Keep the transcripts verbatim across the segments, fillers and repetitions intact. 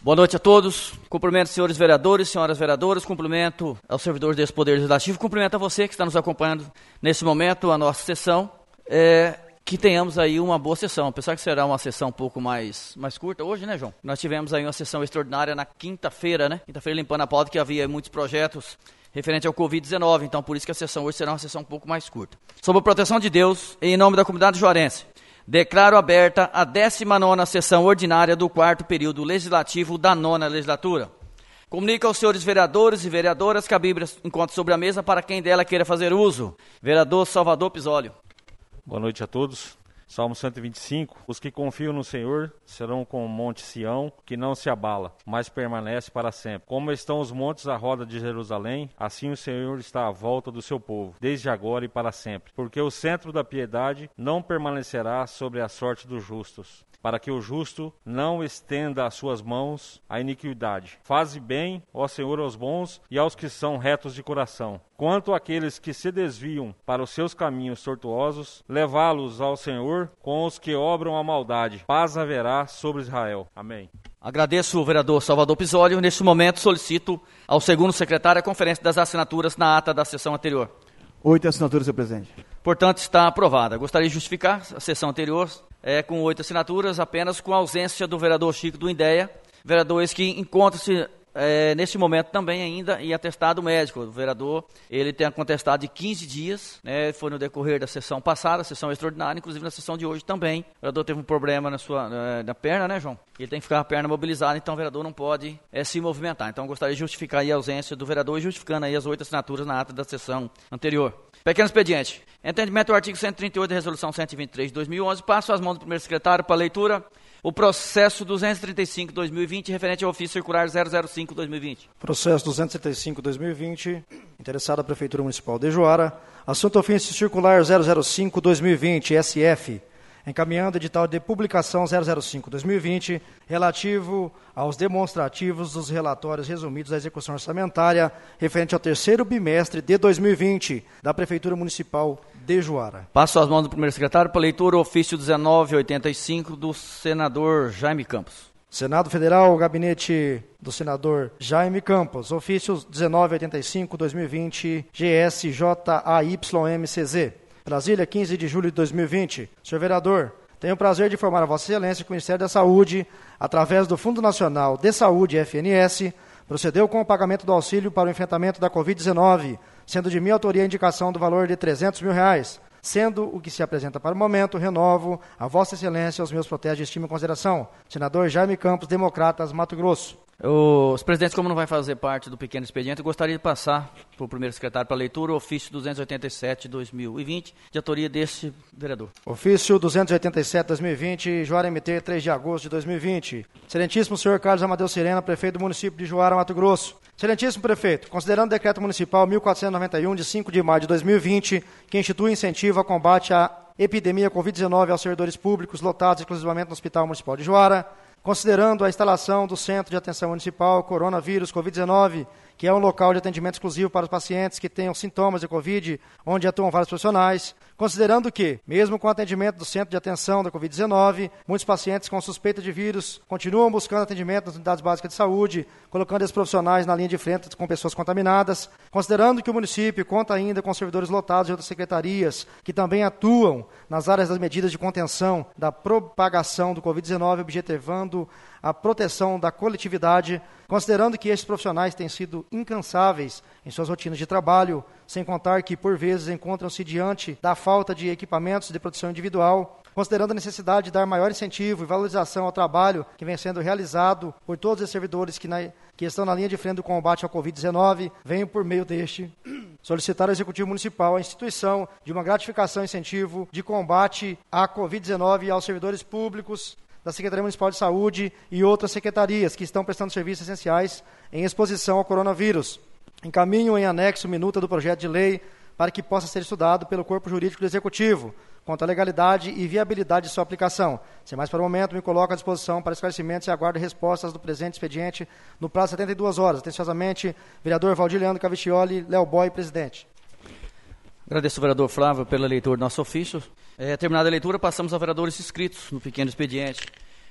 Boa noite a todos. Cumprimento senhores vereadores, senhoras vereadoras, cumprimento aos servidores desse Poder Legislativo, cumprimento a você que está nos acompanhando nesse momento, a nossa sessão, é, que tenhamos aí uma boa sessão, apesar que será uma sessão um pouco mais, mais curta hoje, né, João? Nós tivemos aí uma sessão extraordinária na quinta-feira, né? Quinta-feira limpando a pauta, que havia muitos projetos referente ao covid dezenove, então por isso que a sessão hoje será uma sessão um pouco mais curta. Sob a proteção de Deus, em nome da comunidade juarense, declaro aberta a décima nona sessão ordinária do quarto período legislativo da nona legislatura. Comunico aos senhores vereadores e vereadoras que a Bíblia encontra sobre a mesa para quem dela queira fazer uso. Vereador Salvador Pisólio. Boa noite a todos. Salmo cento e vinte e cinco. Os que confiam no Senhor serão como o monte Sião, que não se abala, mas permanece para sempre. Como estão os montes à roda de Jerusalém, assim o Senhor está à volta do seu povo, desde agora e para sempre. Porque o centro da piedade não permanecerá sobre a sorte dos justos, para que o justo não estenda as suas mãos à iniquidade. Faze bem, ó Senhor, aos bons e aos que são retos de coração. Quanto àqueles que se desviam para os seus caminhos tortuosos, levá-los ao Senhor com os que obram a maldade. Paz haverá sobre Israel. Amém. Agradeço o vereador Salvador Pisólio. Neste momento solicito ao segundo secretário a conferência das assinaturas na ata da sessão anterior. Oito assinaturas, senhor presidente. Portanto, está aprovada. Gostaria de justificar a sessão anterior é, com oito assinaturas, apenas com a ausência do vereador Chico do Indéia, vereador esse que encontra-se é, neste momento também ainda em atestado médico. O vereador, ele tem a contestado de quinze dias, né, foi no decorrer da sessão passada, sessão extraordinária, inclusive na sessão de hoje também. O vereador teve um problema na sua na, na perna, né, João? Ele tem que ficar com a perna mobilizada, então o vereador não pode é, se movimentar. Então, gostaria de justificar aí a ausência do vereador e justificando aí as oito assinaturas na ata da sessão anterior. Pequeno expediente. Entendimento do artigo cento e trinta e oito da Resolução cento e vinte e três de dois mil e onze. Passo às mãos do primeiro secretário para leitura o processo duzentos e trinta e cinco de dois mil e vinte, referente ao ofício circular zero zero cinco de dois mil e vinte. Processo duzentos e trinta e cinco de dois mil e vinte, interessado a Prefeitura Municipal de Juara. Assunto ofício circular zero zero cinco de dois mil e vinte, S F. Encaminhando edital de publicação zero zero cinco de dois mil e vinte, relativo aos demonstrativos dos relatórios resumidos da execução orçamentária referente ao terceiro bimestre de dois mil e vinte da Prefeitura Municipal de Juara. Passo às mãos do primeiro secretário para leitura o ofício dezenove oitenta e cinco do senador Jaime Campos. Senado Federal, gabinete do senador Jaime Campos, ofício dezenove oitenta e cinco de dois mil e vinte, G S J A Y M C Z. Brasília, quinze de julho de dois mil e vinte. Senhor vereador, tenho o prazer de informar a Vossa Excelência que o Ministério da Saúde, através do Fundo Nacional de Saúde, F N S, procedeu com o pagamento do auxílio para o enfrentamento da covid dezenove, sendo de minha autoria a indicação do valor de trezentos mil reais. Sendo o que se apresenta para o momento, renovo a Vossa Excelência os meus protestos de estima e consideração. Senador Jaime Campos, Democratas, Mato Grosso. Os presidentes, como não vai fazer parte do pequeno expediente, eu gostaria de passar para o primeiro secretário para leitura o ofício duzentos e oitenta e sete de dois mil e vinte, de autoria deste vereador. Ofício duzentos e oitenta e sete de dois mil e vinte, Juara M T, três de agosto de dois mil e vinte. Excelentíssimo senhor Carlos Amadeu Serena, prefeito do município de Juara, Mato Grosso. Excelentíssimo prefeito, considerando o decreto municipal mil quatrocentos e noventa e um, de cinco de maio de dois mil e vinte, que institui incentivo ao combate à epidemia covid dezenove aos servidores públicos lotados exclusivamente no Hospital Municipal de Juara, considerando a instalação do Centro de Atenção Municipal Coronavírus covid dezenove, que é um local de atendimento exclusivo para os pacientes que tenham sintomas de Covid, onde atuam vários profissionais, considerando que, mesmo com o atendimento do Centro de Atenção da covid dezenove, muitos pacientes com suspeita de vírus continuam buscando atendimento nas unidades básicas de saúde, colocando esses profissionais na linha de frente com pessoas contaminadas, considerando que o município conta ainda com servidores lotados de outras secretarias, que também atuam nas áreas das medidas de contenção da propagação do covid dezenove, objetivando a proteção da coletividade, considerando que esses profissionais têm sido incansáveis em suas rotinas de trabalho, sem contar que, por vezes, encontram-se diante da falta de equipamentos de proteção individual, considerando a necessidade de dar maior incentivo e valorização ao trabalho que vem sendo realizado por todos os servidores que, na, que estão na linha de frente do combate ao covid dezenove, venho, por meio deste, solicitar ao Executivo Municipal a instituição de uma gratificação e incentivo de combate à covid dezenove aos servidores públicos da Secretaria Municipal de Saúde e outras secretarias que estão prestando serviços essenciais em exposição ao coronavírus. Encaminho em anexo minuta do projeto de lei para que possa ser estudado pelo Corpo Jurídico do Executivo, quanto à legalidade e viabilidade de sua aplicação. Sem mais para o momento, me coloco à disposição para esclarecimentos e aguardo respostas do presente expediente no prazo de setenta e duas horas. Atenciosamente, vereador Valdir Leandro Cavicchioli, Léo Boy, presidente. Agradeço ao vereador Flávio pela leitura do nosso ofício. É, terminada a leitura, passamos a vereadores inscritos no pequeno expediente.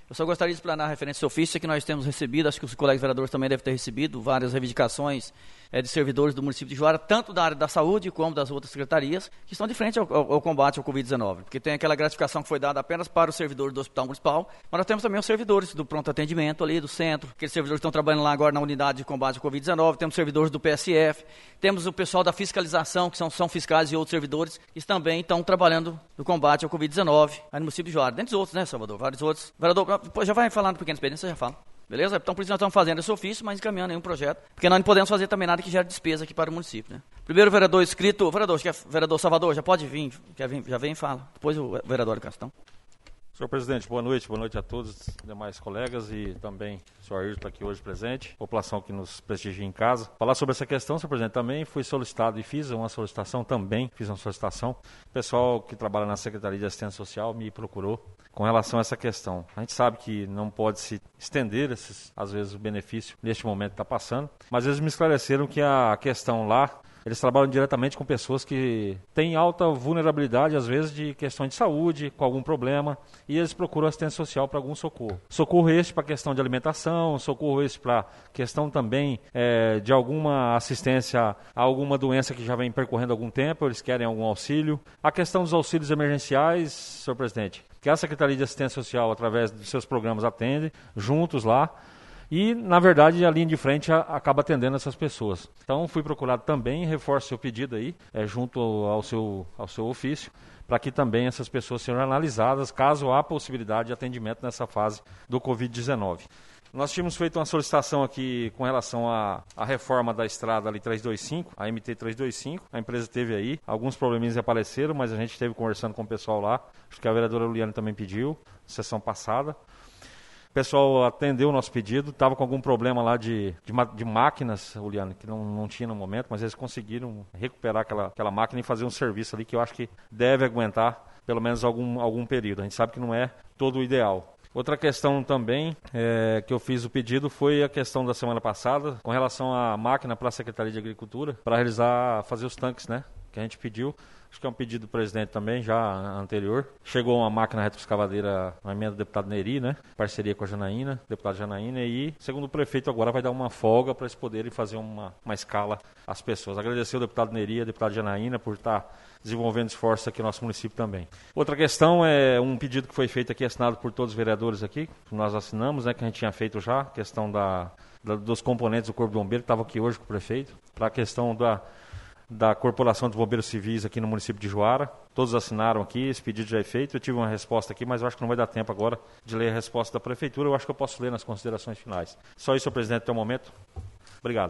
Eu só gostaria de explanar a referência ofício que nós temos recebido, acho que os colegas vereadores também devem ter recebido, várias reivindicações é, de servidores do município de Juara, tanto da área da saúde como das outras secretarias, que estão de frente ao, ao, ao combate ao covid dezenove. Porque tem aquela gratificação que foi dada apenas para os servidores do Hospital Municipal, mas nós temos também os servidores do pronto atendimento ali, do centro, aqueles servidores que estão trabalhando lá agora na unidade de combate ao covid dezenove, temos servidores do P S F, temos o pessoal da fiscalização, que são, são fiscais e outros servidores, que também estão trabalhando no combate ao covid dezenove, aí no município de Juara, dentre os outros, né, Salvador? Vários outros. Vereador, já vai falando pequena experiência, já fala. Beleza? Então, por isso nós estamos fazendo esse ofício, mas encaminhando aí um projeto, porque nós não podemos fazer também nada que gere despesa aqui para o município, né? Primeiro vereador inscrito, vereador, quer, vereador Salvador, já pode vir, quer vir, já vem e fala. Depois o vereador Castão. Senhor presidente, boa noite, boa noite a todos os demais colegas e também o senhor Ayrton está aqui hoje presente, população que nos prestigia em casa. Falar sobre essa questão, senhor presidente, também fui solicitado e fiz uma solicitação também, fiz uma solicitação. O pessoal que trabalha na Secretaria de Assistência Social me procurou com relação a essa questão. A gente sabe que não pode se estender, esses, às vezes, o benefício neste momento que está passando, mas eles me esclareceram que a questão lá, eles trabalham diretamente com pessoas que têm alta vulnerabilidade, às vezes, de questões de saúde, com algum problema, e eles procuram assistência social para algum socorro. Socorro este para questão de alimentação, socorro este para questão também é, de alguma assistência a alguma doença que já vem percorrendo algum tempo, eles querem algum auxílio. A questão dos auxílios emergenciais, senhor presidente, que a Secretaria de Assistência Social, através dos seus programas, atende, juntos lá, e, na verdade, a linha de frente a, acaba atendendo essas pessoas. Então, fui procurado também, reforço seu pedido aí, é, junto ao seu, ao seu ofício, para que também essas pessoas sejam analisadas, caso há possibilidade de atendimento nessa fase do covid dezenove. Nós tínhamos feito uma solicitação aqui com relação à, à reforma da estrada ali trezentos e vinte e cinco, a M T trezentos e vinte e cinco. A empresa teve aí, alguns probleminhas apareceram, mas a gente esteve conversando com o pessoal lá. Acho que a vereadora Luliane também pediu, sessão passada. O pessoal atendeu o nosso pedido, estava com algum problema lá de, de, de máquinas, Juliano, que não, não tinha no momento, mas eles conseguiram recuperar aquela, aquela máquina e fazer um serviço ali que eu acho que deve aguentar pelo menos algum, algum período. A gente sabe que não é todo o ideal. Outra questão também é, que eu fiz o pedido foi a questão da semana passada, com relação à máquina para a Secretaria de Agricultura, para realizar, fazer os tanques, né, que a gente pediu. Acho que é um pedido do presidente também, já anterior. Chegou uma máquina retroescavadeira na emenda do deputado Neri, né? Parceria com a Janaína, deputado Janaína, e, segundo o prefeito, agora vai dar uma folga para eles poderem fazer uma, uma escala às pessoas. Agradecer ao deputado Neri e ao deputado Janaína por estar desenvolvendo esforços aqui no nosso município também. Outra questão é um pedido que foi feito aqui, assinado por todos os vereadores aqui, que nós assinamos, né? Que a gente tinha feito já, questão da, da, dos componentes do Corpo de Bombeiro, que estava aqui hoje com o prefeito, para a questão da... da Corporação dos Bombeiros Civis aqui no município de Juara. Todos assinaram aqui, esse pedido já é feito. Eu tive uma resposta aqui, mas eu acho que não vai dar tempo agora de ler a resposta da Prefeitura. Eu acho que eu posso ler nas considerações finais. Só isso, senhor presidente, até o momento. Obrigado.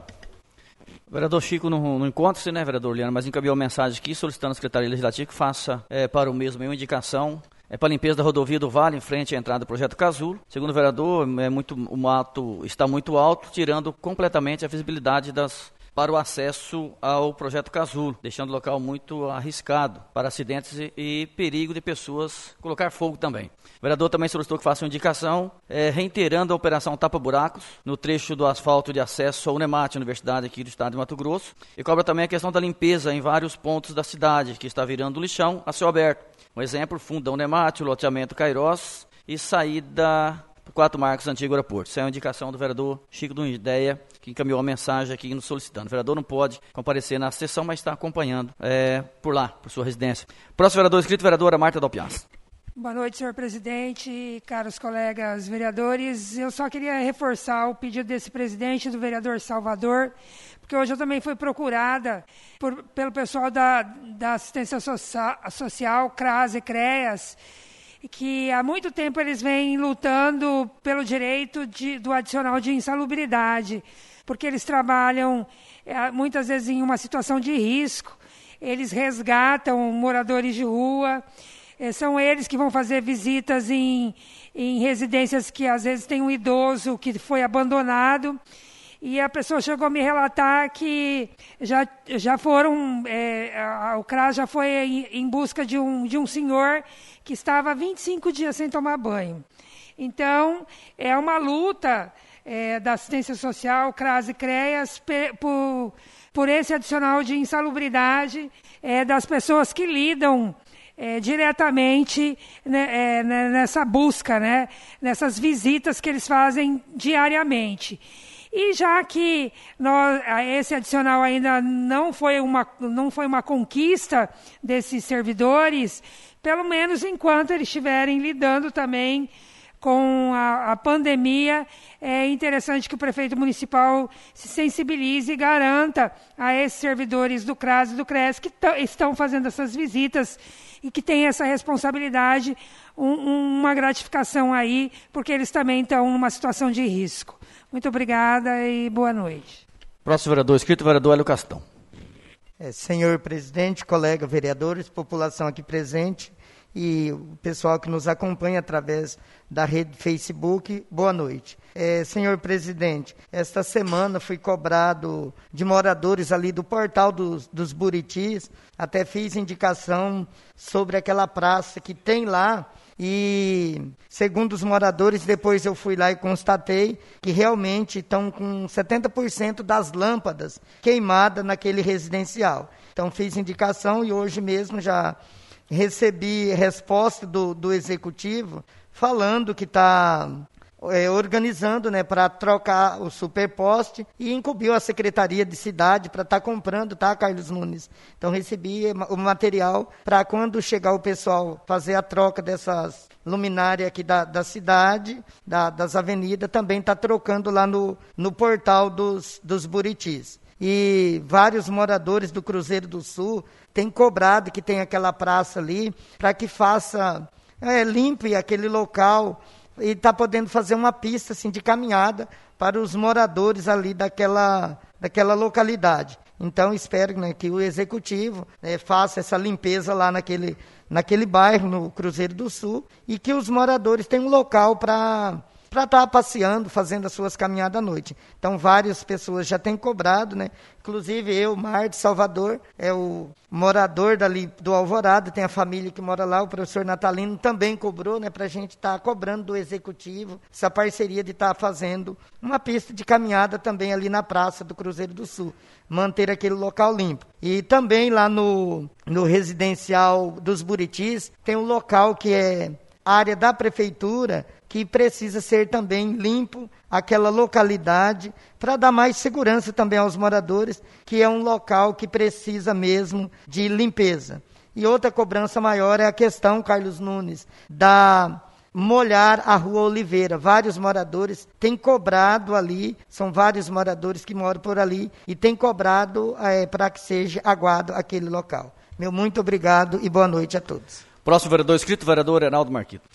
O vereador Chico não, não encontra-se, né, vereador Liano, mas encaminhou uma mensagem aqui solicitando à Secretaria Legislativa que faça é, para o mesmo uma indicação é para a limpeza da rodovia do Vale, em frente à entrada do projeto Casulo. Segundo o vereador, é muito, o mato está muito alto, tirando completamente a visibilidade das para o acesso ao projeto Casulo, deixando o local muito arriscado para acidentes e, e perigo de pessoas colocar fogo também. O vereador também solicitou que faça uma indicação, é, reiterando a operação tapa-buracos no trecho do asfalto de acesso à Unemate, Universidade aqui do estado de Mato Grosso, e cobra também a questão da limpeza em vários pontos da cidade, que está virando lixão a céu aberto. Um exemplo, Fundão Unemate, o loteamento Cairós e saída Quatro Marcos, Antigo Aeroporto. Essa é uma indicação do vereador Chico do Ideia, que encaminhou a mensagem aqui nos solicitando. O vereador não pode comparecer na sessão, mas está acompanhando é, por lá, por sua residência. Próximo vereador inscrito, vereadora Marta Dalpiaz. Boa noite, senhor presidente, caros colegas vereadores. Eu só queria reforçar o pedido desse presidente, do vereador Salvador, porque hoje eu também fui procurada por, pelo pessoal da, da assistência social, social CRAS e CREAS, que há muito tempo eles vêm lutando pelo direito de, do adicional de insalubridade, porque eles trabalham é, muitas vezes em uma situação de risco, eles resgatam moradores de rua, é, são eles que vão fazer visitas em, em residências que às vezes tem um idoso que foi abandonado, e a pessoa chegou a me relatar que já, já foram, é, a, o CRAS já foi em, em busca de um, de um senhor que estava há vinte e cinco dias sem tomar banho. Então, é uma luta é, da assistência social, CRAS e CREAS, pe, por, por esse adicional de insalubridade é, das pessoas que lidam é, diretamente, né, é, nessa busca, né, nessas visitas que eles fazem diariamente. E já que nós, esse adicional ainda não foi, uma, não foi uma conquista desses servidores, pelo menos enquanto eles estiverem lidando também com a, a pandemia, é interessante que o prefeito municipal se sensibilize e garanta a esses servidores do CRAS e do CRES que estão fazendo essas visitas e que têm essa responsabilidade, um, uma gratificação aí, porque eles também estão numa situação de risco. Muito obrigada e boa noite. Próximo vereador, inscrito, vereador Hélio Castão. É, senhor presidente, colega vereadores, população aqui presente e o pessoal que nos acompanha através da rede Facebook, boa noite. É, senhor presidente, esta semana fui cobrado de moradores ali do portal dos, dos Buritis, até fiz indicação sobre aquela praça que tem lá. E, segundo os moradores, depois eu fui lá e constatei que realmente estão com setenta por cento das lâmpadas queimadas naquele residencial. Então, fiz indicação e hoje mesmo já recebi resposta do, do executivo falando que está é, organizando, né, para trocar o superposte e incumbiu a Secretaria de Cidade para estar tá comprando, tá, Carlos Nunes? Então, recebi o material para quando chegar o pessoal fazer a troca dessas luminárias aqui da, da cidade, da, das avenidas, também está trocando lá no, no portal dos, dos Buritis. E vários moradores do Cruzeiro do Sul têm cobrado que tem aquela praça ali para que faça, é, limpe aquele local e está podendo fazer uma pista assim, de caminhada para os moradores ali daquela, daquela localidade. Então, espero, né, que o executivo, né, faça essa limpeza lá naquele, naquele bairro, no Cruzeiro do Sul, e que os moradores tenham um local para para estar passeando, fazendo as suas caminhadas à noite. Então, várias pessoas já têm cobrado, né? Inclusive eu, Marte Salvador, é o morador dali do Alvorada, tem a família que mora lá, o professor Natalino também cobrou, né? Para a gente estar tá cobrando do executivo essa parceria de estar tá fazendo uma pista de caminhada também ali na praça do Cruzeiro do Sul, manter aquele local limpo. E também lá no, no residencial dos Buritis, tem um local que é área da prefeitura, que precisa ser também limpo, aquela localidade, para dar mais segurança também aos moradores, que é um local que precisa mesmo de limpeza. E outra cobrança maior é a questão, Carlos Nunes, da molhar a Rua Oliveira. Vários moradores têm cobrado ali, são vários moradores que moram por ali, e têm cobrado é, para que seja aguado aquele local. Meu muito obrigado e boa noite a todos. Próximo vereador inscrito, vereador Reinaldo Marquito.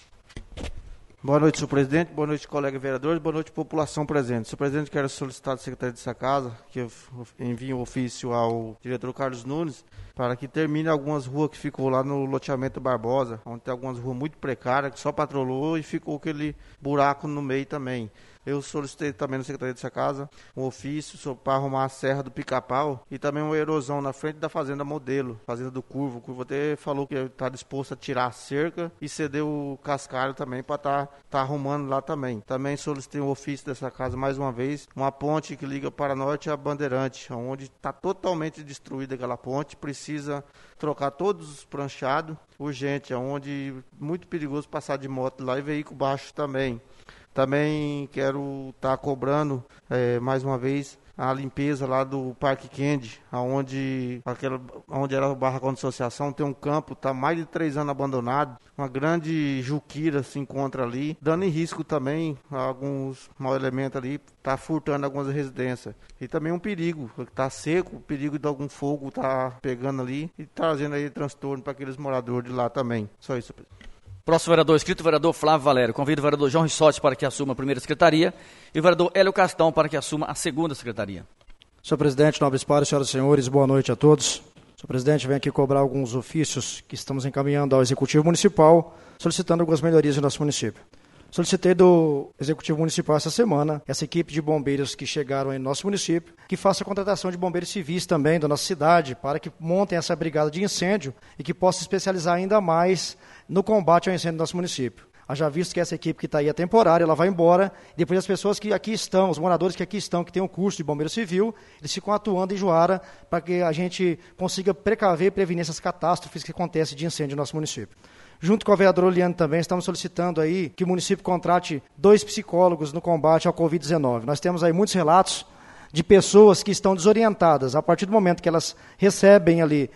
Boa noite, senhor presidente. Boa noite, colega vereadores. Boa noite, população presente. Senhor presidente, quero solicitar do secretário dessa casa que eu envie um ofício ao diretor Carlos Nunes para que termine algumas ruas que ficou lá no loteamento Barbosa, onde tem algumas ruas muito precárias, que só patrolou e ficou aquele buraco no meio também. Eu solicitei também no secretário dessa casa um ofício para arrumar a Serra do Pica-Pau e também uma erosão na frente da Fazenda Modelo, Fazenda do Curvo. O Curvo até falou que está disposto a tirar a cerca e ceder o cascalho também para estar tá, tá arrumando lá também. Também solicitei um ofício dessa casa mais uma vez, uma ponte que liga para norte a Bandeirante, onde está totalmente destruída aquela ponte, precisa trocar todos os pranchados, urgente, onde é muito perigoso passar de moto lá e veículo baixo também. Também quero estar tá cobrando, é, mais uma vez, a limpeza lá do Parque Kennedy, onde, aquela, onde era o barracão de associação, tem um campo, está mais de três anos abandonado, uma grande juquira se encontra ali, dando em risco também alguns mau elementos ali, está furtando algumas residências. E também um perigo, está seco, o perigo de algum fogo está pegando ali e trazendo aí transtorno para aqueles moradores de lá também. Só isso, presidente. Próximo vereador inscrito, vereador Flávio Valério. Convido o vereador João Rissotti para que assuma a primeira secretaria e o vereador Hélio Castão para que assuma a segunda secretaria. Senhor presidente, nobres pares, senhoras e senhores, boa noite a todos. Senhor presidente, venho aqui cobrar alguns ofícios que estamos encaminhando ao Executivo Municipal, solicitando algumas melhorias no nosso município. Solicitei do Executivo Municipal essa semana, essa equipe de bombeiros que chegaram em nosso município, que faça a contratação de bombeiros civis também da nossa cidade, para que montem essa brigada de incêndio e que possa especializar ainda mais no combate ao incêndio do nosso município. Haja visto que essa equipe que está aí é temporária, ela vai embora, depois as pessoas que aqui estão, os moradores que aqui estão, que têm um curso de bombeiro civil, eles ficam atuando em Juara para que a gente consiga precaver e prevenir essas catástrofes que acontecem de incêndio no nosso município. Junto com a vereadora Oliane também, estamos solicitando aí que o município contrate dois psicólogos no combate ao covid dezenove. Nós temos aí muitos relatos de pessoas que estão desorientadas. A partir do momento que elas recebem ali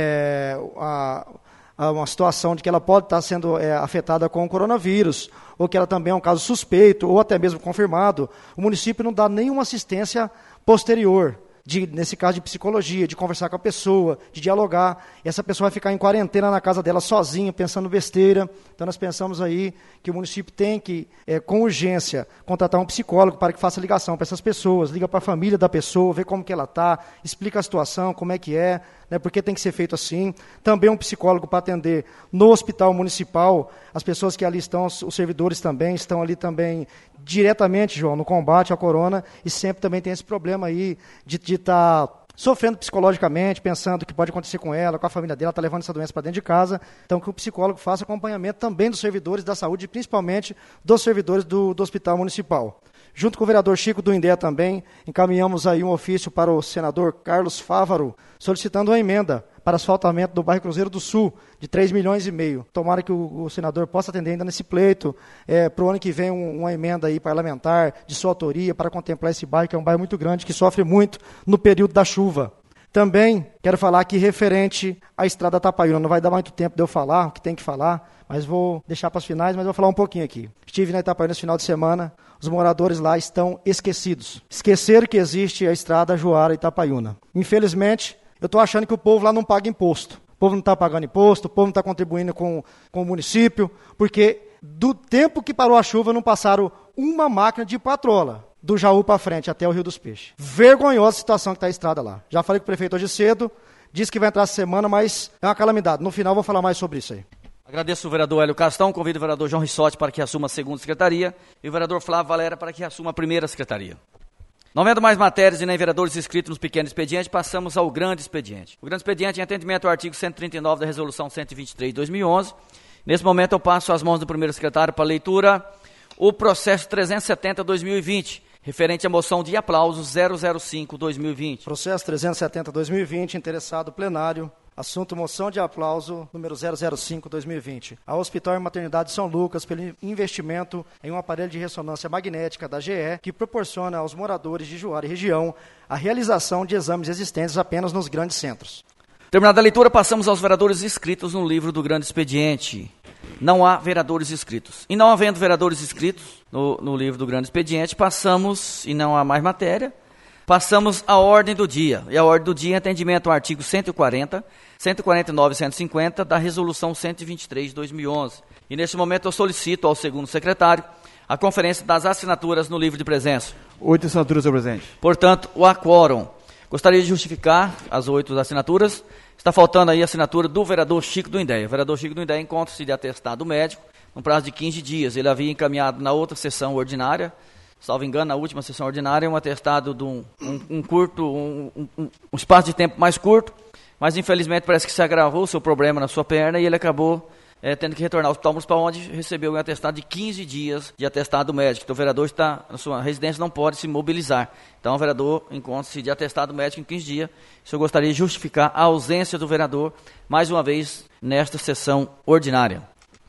é, a... uma situação de que ela pode estar sendo é, afetada com o coronavírus, ou que ela também é um caso suspeito, ou até mesmo confirmado, o município não dá nenhuma assistência posterior, de, nesse caso de psicologia, de conversar com a pessoa, de dialogar, e essa pessoa vai ficar em quarentena na casa dela sozinha, pensando besteira. Então nós pensamos aí que o município tem que, é, com urgência, contratar um psicólogo para que faça ligação para essas pessoas, liga para a família da pessoa, vê como que ela está, explica a situação, como é que é, né, porque tem que ser feito assim. Também um psicólogo para atender no hospital municipal, as pessoas que ali estão, os servidores também, estão ali também diretamente, João, no combate à corona, e sempre também tem esse problema aí de estar tá sofrendo psicologicamente, pensando o que pode acontecer com ela, com a família dela, está levando essa doença para dentro de casa. Então, que o psicólogo faça acompanhamento também dos servidores da saúde, principalmente dos servidores do, do hospital municipal. Junto com o vereador Chico do Indé também, encaminhamos aí um ofício para o senador Carlos Fávaro, solicitando uma emenda para asfaltamento do bairro Cruzeiro do Sul, de três milhões e meio. Tomara que o, o senador possa atender ainda nesse pleito, é, para o ano que vem um, uma emenda aí parlamentar de sua autoria para contemplar esse bairro, que é um bairro muito grande, que sofre muito no período da chuva. Também quero falar aqui referente à Estrada Tapaiuna. Não vai dar muito tempo de eu falar o que tem que falar, mas vou deixar para as finais, mas vou falar um pouquinho aqui. Estive na Itapaiuna esse final de semana, os moradores lá estão esquecidos. Esqueceram que existe a Estrada Juara-Itapaiuna. Infelizmente, eu estou achando que o povo lá não paga imposto. O povo não está pagando imposto, o povo não está contribuindo com, com o município, porque do tempo que parou a chuva não passaram uma máquina de patrola do Jaú para frente, até o Rio dos Peixes. Vergonhosa a situação que está a estrada lá. Já falei com o prefeito hoje cedo, disse que vai entrar essa semana, mas é uma calamidade. No final vou falar mais sobre isso aí. Agradeço o vereador Hélio Castão, convido o vereador João Rissotti para que assuma a segunda secretaria e o vereador Flávio Valera para que assuma a primeira secretaria. Não havendo mais matérias e nem vereadores inscritos nos pequenos expedientes, passamos ao grande expediente. O grande expediente, em atendimento ao artigo cento e trinta e nove da Resolução cento e vinte e três de dois mil e onze. Nesse momento eu passo às mãos do primeiro secretário para leitura o processo trezentos e setenta barra dois mil e vinte, referente à moção de aplausos zero zero cinco barra dois mil e vinte. Processo trezentos e setenta barra dois mil e vinte, interessado plenário. Assunto moção de aplauso número zero zero cinco barra dois mil e vinte. Ao Hospital e Maternidade São Lucas pelo investimento em um aparelho de ressonância magnética da G E que proporciona aos moradores de Juara e região a realização de exames existentes apenas nos grandes centros. Terminada a leitura, passamos aos vereadores inscritos no livro do grande expediente. Não há vereadores inscritos. E não havendo vereadores inscritos no, no livro do grande expediente, passamos, e não há mais matéria, passamos à ordem do dia. E a ordem do dia é atendimento ao artigo cento e quarenta, cento e quarenta e nove e cento e cinquenta da Resolução cento e vinte e três de dois mil e onze. E neste momento eu solicito ao segundo secretário a conferência das assinaturas no livro de presença. Oito assinaturas, senhor presidente. Portanto, o quórum. Gostaria de justificar as oito assinaturas. Está faltando aí a assinatura do vereador Chico do Indé. O vereador Chico do Indé encontra-se de atestado médico no prazo de quinze dias. Ele havia encaminhado na outra sessão ordinária, salvo engano, na última sessão ordinária, um atestado de um, um, um curto, um, um, um espaço de tempo mais curto, mas infelizmente parece que se agravou o seu problema na sua perna e ele acabou é, tendo que retornar ao hospital municipal, onde recebeu um atestado de quinze dias de atestado médico. Então o vereador está na sua residência, não pode se mobilizar. Então o vereador encontra-se de atestado médico em quinze dias. Se eu gostaria de justificar a ausência do vereador, mais uma vez, nesta sessão ordinária.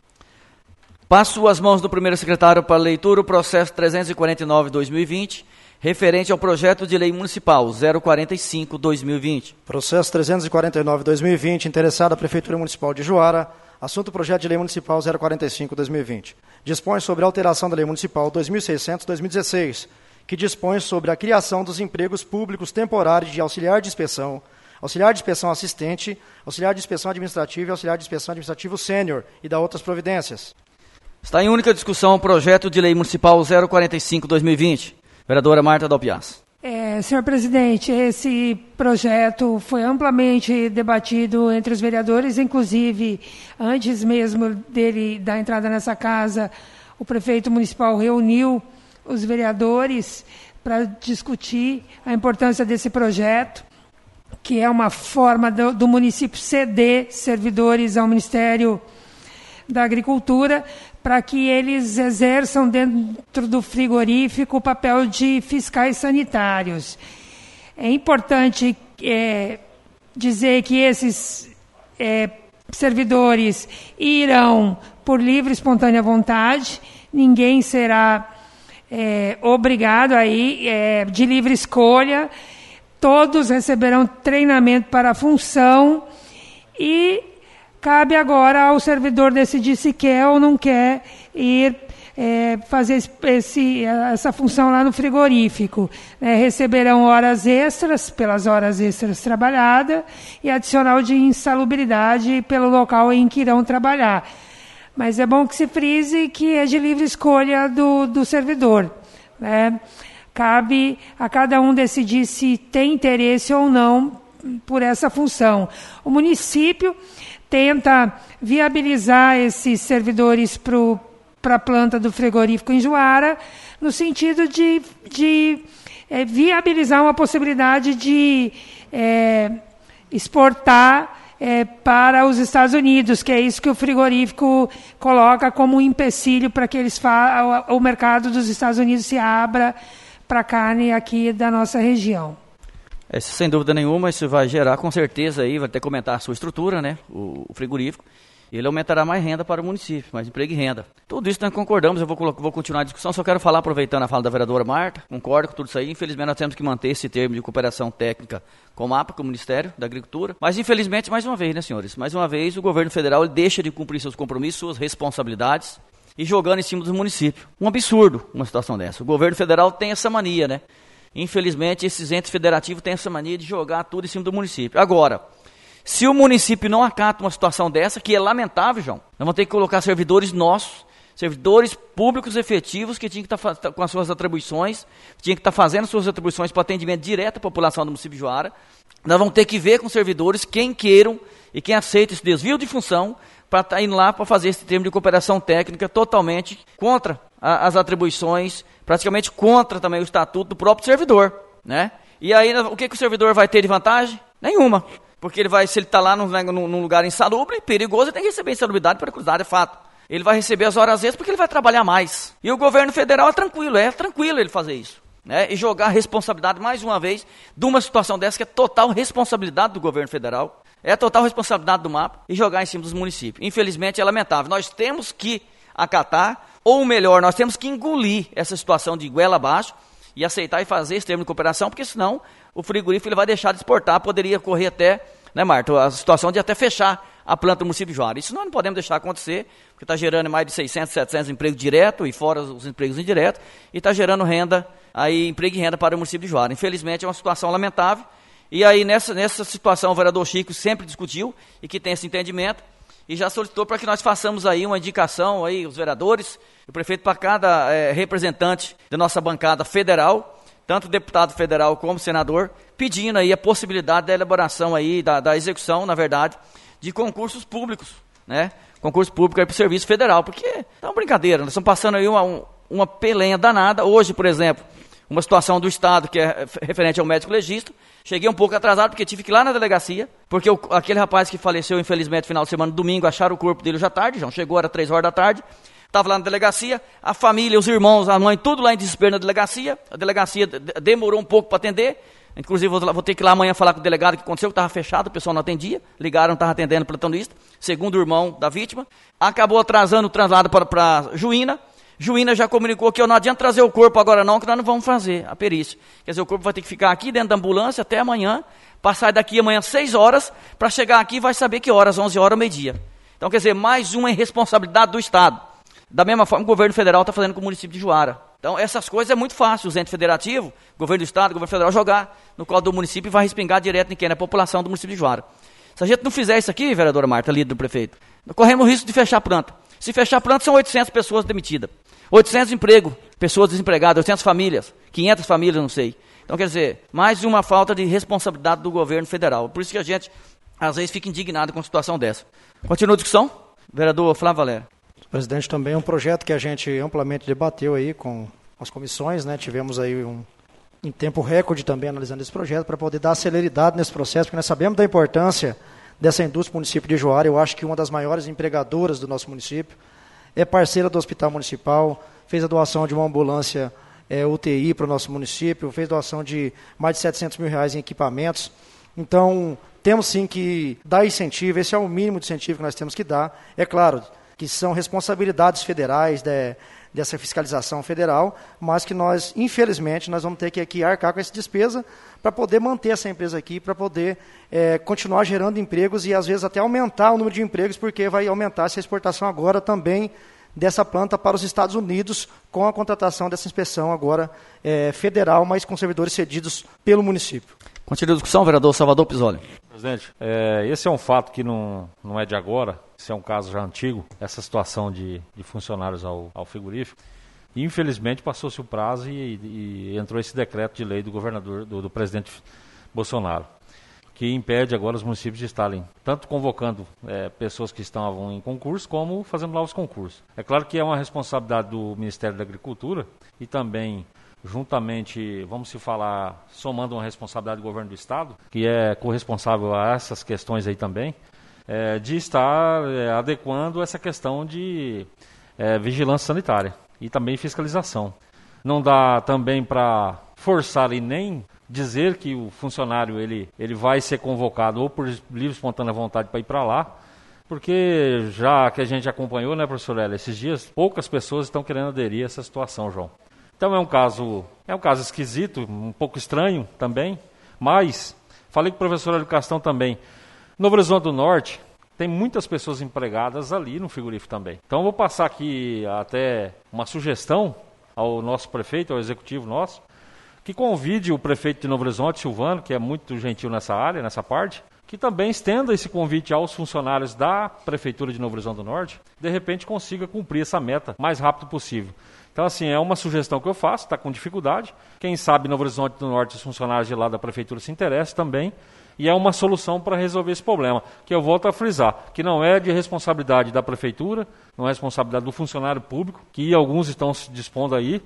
Passo as mãos do primeiro secretário para leitura o processo trezentos e quarenta e nove barra dois mil e vinte, referente ao projeto de lei municipal zero quarenta e cinco barra dois mil e vinte. Processo trezentos e quarenta e nove barra dois mil e vinte, interessado à Prefeitura Municipal de Juara, assunto projeto de lei municipal zero quarenta e cinco barra dois mil e vinte. Dispõe sobre a alteração da lei municipal dois mil e seiscentos barra dois mil e dezesseis, que dispõe sobre a criação dos empregos públicos temporários de auxiliar de inspeção, auxiliar de inspeção assistente, auxiliar de inspeção administrativa e auxiliar de inspeção administrativo sênior e da outras providências. Está em única discussão o projeto de lei municipal zero quarenta e cinco barra dois mil e vinte. Vereadora Marta Dalpiaz. É, senhor presidente, esse projeto foi amplamente debatido entre os vereadores, inclusive, antes mesmo dele dar entrada nessa casa, o prefeito municipal reuniu os vereadores para discutir a importância desse projeto, que é uma forma do, do município ceder servidores ao Ministério da Agricultura, para que eles exerçam dentro do frigorífico o papel de fiscais sanitários. É importante é, dizer que esses é, servidores irão por livre e espontânea vontade, ninguém será é, obrigado a ir é, de livre escolha, todos receberão treinamento para a função e cabe agora ao servidor decidir se quer ou não quer ir é, fazer esse, esse, essa função lá no frigorífico. É, receberão horas extras pelas horas extras trabalhadas e adicional de insalubridade pelo local em que irão trabalhar. Mas é bom que se frise que é de livre escolha do, do servidor, né? Cabe a cada um decidir se tem interesse ou não por essa função. O município tenta viabilizar esses servidores para a planta do frigorífico em Juara, no sentido de, de é, viabilizar uma possibilidade de é, exportar é, para os Estados Unidos, que é isso que o frigorífico coloca como um empecilho para que eles fa- o mercado dos Estados Unidos se abra para a carne aqui da nossa região. É, sem dúvida nenhuma, isso vai gerar, com certeza, aí, vai ter que aumentar a sua estrutura, né, o, o frigorífico, e ele aumentará mais renda para o município, mais emprego e renda. Tudo isso nós concordamos, eu vou, vou continuar a discussão, só quero falar, aproveitando a fala da vereadora Marta, concordo com tudo isso aí, infelizmente nós temos que manter esse termo de cooperação técnica com o MAPA, com o Ministério da Agricultura, mas infelizmente, mais uma vez, né, senhores, mais uma vez o governo federal ele deixa de cumprir seus compromissos, suas responsabilidades, e jogando em cima dos municípios. Um absurdo uma situação dessa. O governo federal tem essa mania, né? Infelizmente, esses entes federativos têm essa mania de jogar tudo em cima do município. Agora, se o município não acata uma situação dessa, que é lamentável, João, nós vamos ter que colocar servidores nossos, servidores públicos efetivos, que tinham que estar com as suas atribuições, tinham que estar fazendo suas atribuições para atendimento direto à população do município de Juara. Nós vamos ter que ver com servidores quem queiram e quem aceita esse desvio de função para estar indo lá para fazer esse termo de cooperação técnica totalmente contra a, as atribuições, praticamente contra também o estatuto do próprio servidor, né? E aí, o que, que o servidor vai ter de vantagem? Nenhuma. Porque ele vai, se ele está lá num, num lugar insalubre, perigoso, ele tem que receber insalubridade para cruzar, é fato. Ele vai receber as horas extras porque ele vai trabalhar mais. E o governo federal é tranquilo, é tranquilo ele fazer isso, né? E jogar a responsabilidade, mais uma vez, de uma situação dessa que é total responsabilidade do governo federal, é total responsabilidade do MAPA, e jogar em cima dos municípios. Infelizmente é lamentável. Nós temos que acatar, ou melhor, nós temos que engolir essa situação de goela abaixo e aceitar e fazer esse termo de cooperação, porque senão o frigorífico ele vai deixar de exportar, poderia correr até, né, Marta, a situação de até fechar a planta do município de Juara. Isso nós não podemos deixar acontecer, porque está gerando mais de seiscentos, setecentos empregos diretos e fora os empregos indiretos, e está gerando renda, aí, emprego e renda para o município de Juara. Infelizmente é uma situação lamentável, e aí nessa, nessa situação o vereador Chico sempre discutiu, e que tem esse entendimento, e já solicitou para que nós façamos aí uma indicação, aí, os vereadores, o prefeito, para cada é, representante da nossa bancada federal, tanto deputado federal como senador, pedindo aí a possibilidade da elaboração aí, da, da execução, na verdade, de concursos públicos, né? Concurso público aí para o serviço federal, porque é uma brincadeira, nós estamos passando aí uma, um, uma pelenha danada. Hoje, por exemplo, uma situação do Estado que é referente ao médico legista, cheguei um pouco atrasado porque tive que ir lá na delegacia, porque o, aquele rapaz que faleceu, infelizmente, no final de semana, domingo, acharam o corpo dele já tarde, já chegou, era três horas da tarde, estava lá na delegacia, a família, os irmãos, a mãe, tudo lá em desespero na delegacia, a delegacia demorou um pouco para atender, inclusive vou, vou ter que ir lá amanhã falar com o delegado o que aconteceu, que estava fechado, o pessoal não atendia, ligaram, não estava atendendo o plantonista, segundo o irmão da vítima, acabou atrasando o translado para, para Juína. Juína já comunicou que eu não adianta trazer o corpo agora não, que nós não vamos fazer a perícia. Quer dizer, o corpo vai ter que ficar aqui dentro da ambulância até amanhã, passar daqui amanhã seis horas, para chegar aqui vai saber que horas, onze horas, meio-dia. Então, quer dizer, mais uma irresponsabilidade do Estado. Da mesma forma que o governo federal está fazendo com o município de Juara. Então, essas coisas é muito fácil, os entes federativos, governo do Estado, governo federal, jogar no colo do município e vai respingar direto em quem? Na população do município de Juara. Se a gente não fizer isso aqui, vereadora Marta, líder do prefeito, nós corremos o risco de fechar a planta. Se fechar a planta, são oitocentas pessoas demitidas. oitocentos empregos, pessoas desempregadas, oitocentas famílias, quinhentas famílias, não sei. Então, quer dizer, mais uma falta de responsabilidade do governo federal. Por isso que a gente, às vezes, fica indignado com uma situação dessa. Continua a discussão? Vereador Flávio Valério. Presidente, também é um projeto que a gente amplamente debateu aí com as comissões, né? Tivemos aí um, em tempo recorde também analisando esse projeto para poder dar celeridade nesse processo, porque nós sabemos da importância dessa indústria do município de Juara. Eu acho que uma das maiores empregadoras do nosso município, é parceira do Hospital Municipal, fez a doação de uma ambulância é, U T I para o nosso município, fez doação de mais de setecentos mil reais em equipamentos. Então, temos sim que dar incentivo, esse é o mínimo de incentivo que nós temos que dar. É claro que são responsabilidades federais de, dessa fiscalização federal, mas que nós, infelizmente, nós vamos ter que aqui arcar com essa despesa para poder manter essa empresa aqui, para poder é, continuar gerando empregos e, às vezes, até aumentar o número de empregos, porque vai aumentar essa exportação agora também dessa planta para os Estados Unidos, com a contratação dessa inspeção agora é, federal, mas com servidores cedidos pelo município. Continua a discussão, vereador Salvador Pisoli. Presidente, é, esse é um fato que não, não é de agora, esse é um caso já antigo, essa situação de, de funcionários ao, ao frigorífico. Infelizmente passou-se o prazo e, e entrou esse decreto de lei do governador, do, do presidente Bolsonaro, que impede agora os municípios de estarem tanto convocando é, pessoas que estavam em concurso, como fazendo novos concursos. É claro que é uma responsabilidade do Ministério da Agricultura e também, juntamente, vamos se falar, somando uma responsabilidade do governo do Estado, que é corresponsável a essas questões aí também, é, de estar é, adequando essa questão de é, vigilância sanitária e também fiscalização. Não dá também para forçar e nem dizer que o funcionário ele, ele vai ser convocado ou por livre e espontânea vontade para ir para lá, porque já que a gente acompanhou, né, professor Hélio, esses dias poucas pessoas estão querendo aderir a essa situação, João. Então é um caso, é um caso esquisito, um pouco estranho também, mas falei com o professor Hélio Castão também. Novo Horizonte do Norte tem muitas pessoas empregadas ali no frigorífico também. Então eu vou passar aqui até uma sugestão ao nosso prefeito, ao executivo nosso, que convide o prefeito de Novo Horizonte, Silvano, que é muito gentil nessa área, nessa parte, que também estenda esse convite aos funcionários da Prefeitura de Novo Horizonte do Norte, de repente consiga cumprir essa meta o mais rápido possível. Então, assim, é uma sugestão que eu faço, está com dificuldade. Quem sabe Novo Horizonte do Norte, os funcionários de lá da Prefeitura se interessam também, e é uma solução para resolver esse problema, que eu volto a frisar, que não é de responsabilidade da Prefeitura, não é responsabilidade do funcionário público, que alguns estão se dispondo aí,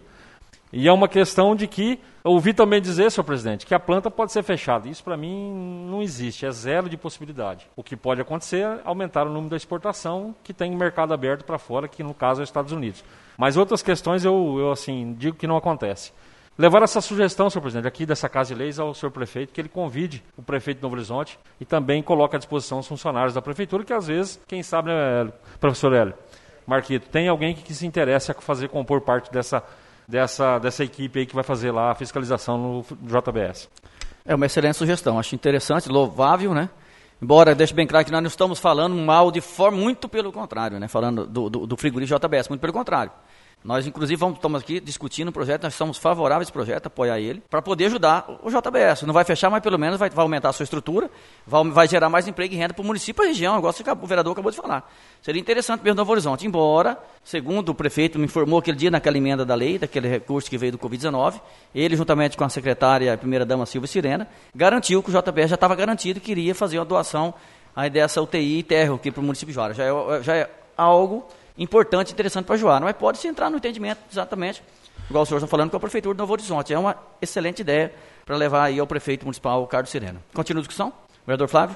e é uma questão de que, eu ouvi também dizer, senhor presidente, que a planta pode ser fechada. Isso, para mim, não existe, é zero de possibilidade. O que pode acontecer é aumentar o número da exportação, que tem mercado aberto para fora, que no caso é os Estados Unidos. Mas outras questões, eu, eu assim, digo que não acontece. Levar essa sugestão, senhor presidente, aqui dessa Casa de Leis ao senhor prefeito, que ele convide o prefeito de Novo Horizonte e também coloque à disposição os funcionários da Prefeitura, que às vezes, quem sabe, né, professor Hélio, Marquito, tem alguém que, que se interessa a fazer, compor parte dessa, dessa, dessa equipe aí que vai fazer lá a fiscalização no J B S. É uma excelente sugestão, acho interessante, louvável, né? Embora, deixe bem claro que nós não estamos falando mal de forma, muito pelo contrário, né? Falando do, do, do frigorífico J B S, muito pelo contrário. Nós, inclusive, vamos, estamos aqui discutindo o projeto, nós somos favoráveis a esse projeto, apoiar ele, para poder ajudar o J B S. Não vai fechar, mas pelo menos vai, vai aumentar a sua estrutura, vai, vai gerar mais emprego e renda para o município e a região, igual o vereador acabou de falar. Seria interessante mesmo Novo Horizonte, embora, segundo o prefeito me informou aquele dia naquela emenda da lei, daquele recurso que veio do covid dezenove, ele, juntamente com a secretária, a primeira-dama Silvia Sirena, garantiu que o J B S já estava garantido que iria fazer uma doação aí dessa U T I e térreo aqui para o município de Juara. Já é, já é algo importante e interessante para Juara, mas pode-se entrar no entendimento exatamente, igual o senhor está falando, com a Prefeitura de Novo Horizonte. É uma excelente ideia para levar aí ao prefeito municipal, Carlos Sirena. Continua a discussão? Vereador Flávio?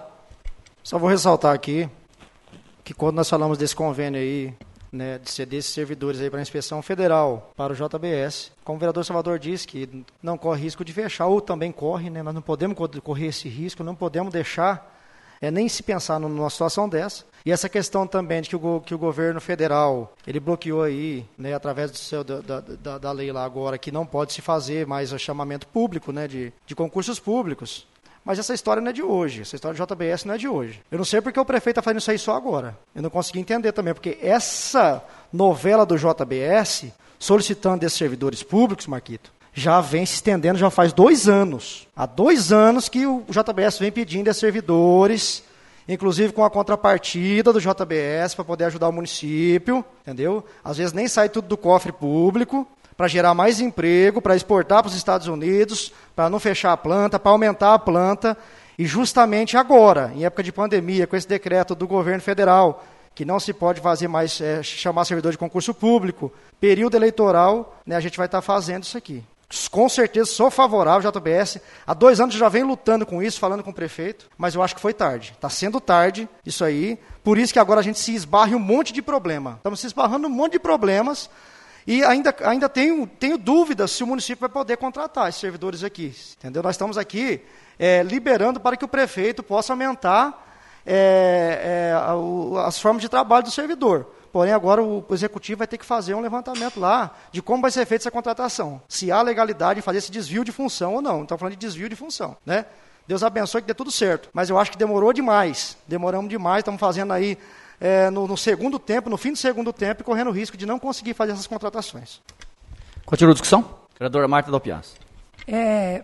Só vou ressaltar aqui que quando nós falamos desse convênio aí, né, de ceder esses servidores aí para a inspeção federal para o J B S, como o vereador Salvador disse, que não corre risco de fechar, ou também corre, né, nós não podemos correr esse risco, não podemos deixar é, nem se pensar numa situação dessa. E essa questão também de que o, que o governo federal, ele bloqueou aí, né, através do seu, da, da, da lei lá agora, que não pode se fazer mais o chamamento público, né, de, de concursos públicos. Mas essa história não é de hoje, essa história do J B S não é de hoje. Eu não sei porque o prefeito está fazendo isso aí só agora. Eu não consegui entender também, porque essa novela do J B S, solicitando esses servidores públicos, Marquito, já vem se estendendo, já faz dois anos. Há dois anos que o J B S vem pedindo esses servidores, inclusive com a contrapartida do J B S para poder ajudar o município, entendeu? Às vezes nem sai tudo do cofre público, para gerar mais emprego, para exportar para os Estados Unidos, para não fechar a planta, para aumentar a planta. E justamente agora, em época de pandemia, com esse decreto do governo federal, que não se pode fazer mais, é, chamar servidor de concurso público, período eleitoral, né, a gente vai estar fazendo isso aqui. Com certeza sou favorável ao J B S. Há dois anos já venho lutando com isso, falando com o prefeito, mas eu acho que foi tarde. Está sendo tarde isso aí. Por isso que agora a gente se esbarra em um monte de problema. Estamos se esbarrando em um monte de problemas e ainda, ainda tenho, tenho dúvidas se o município vai poder contratar esses servidores aqui. Entendeu? Nós estamos aqui é, liberando para que o prefeito possa aumentar é, é, a, as formas de trabalho do servidor. Porém, agora o executivo vai ter que fazer um levantamento lá de como vai ser feita essa contratação. Se há legalidade em fazer esse desvio de função ou não. Estamos falando de desvio de função, né? Deus abençoe que dê tudo certo. Mas eu acho que demorou demais. Demoramos demais. Estamos fazendo aí é, no, no segundo tempo, no fim do segundo tempo, e correndo o risco de não conseguir fazer essas contratações. Continua a discussão. Vereadora Marta Dalpiaz. É,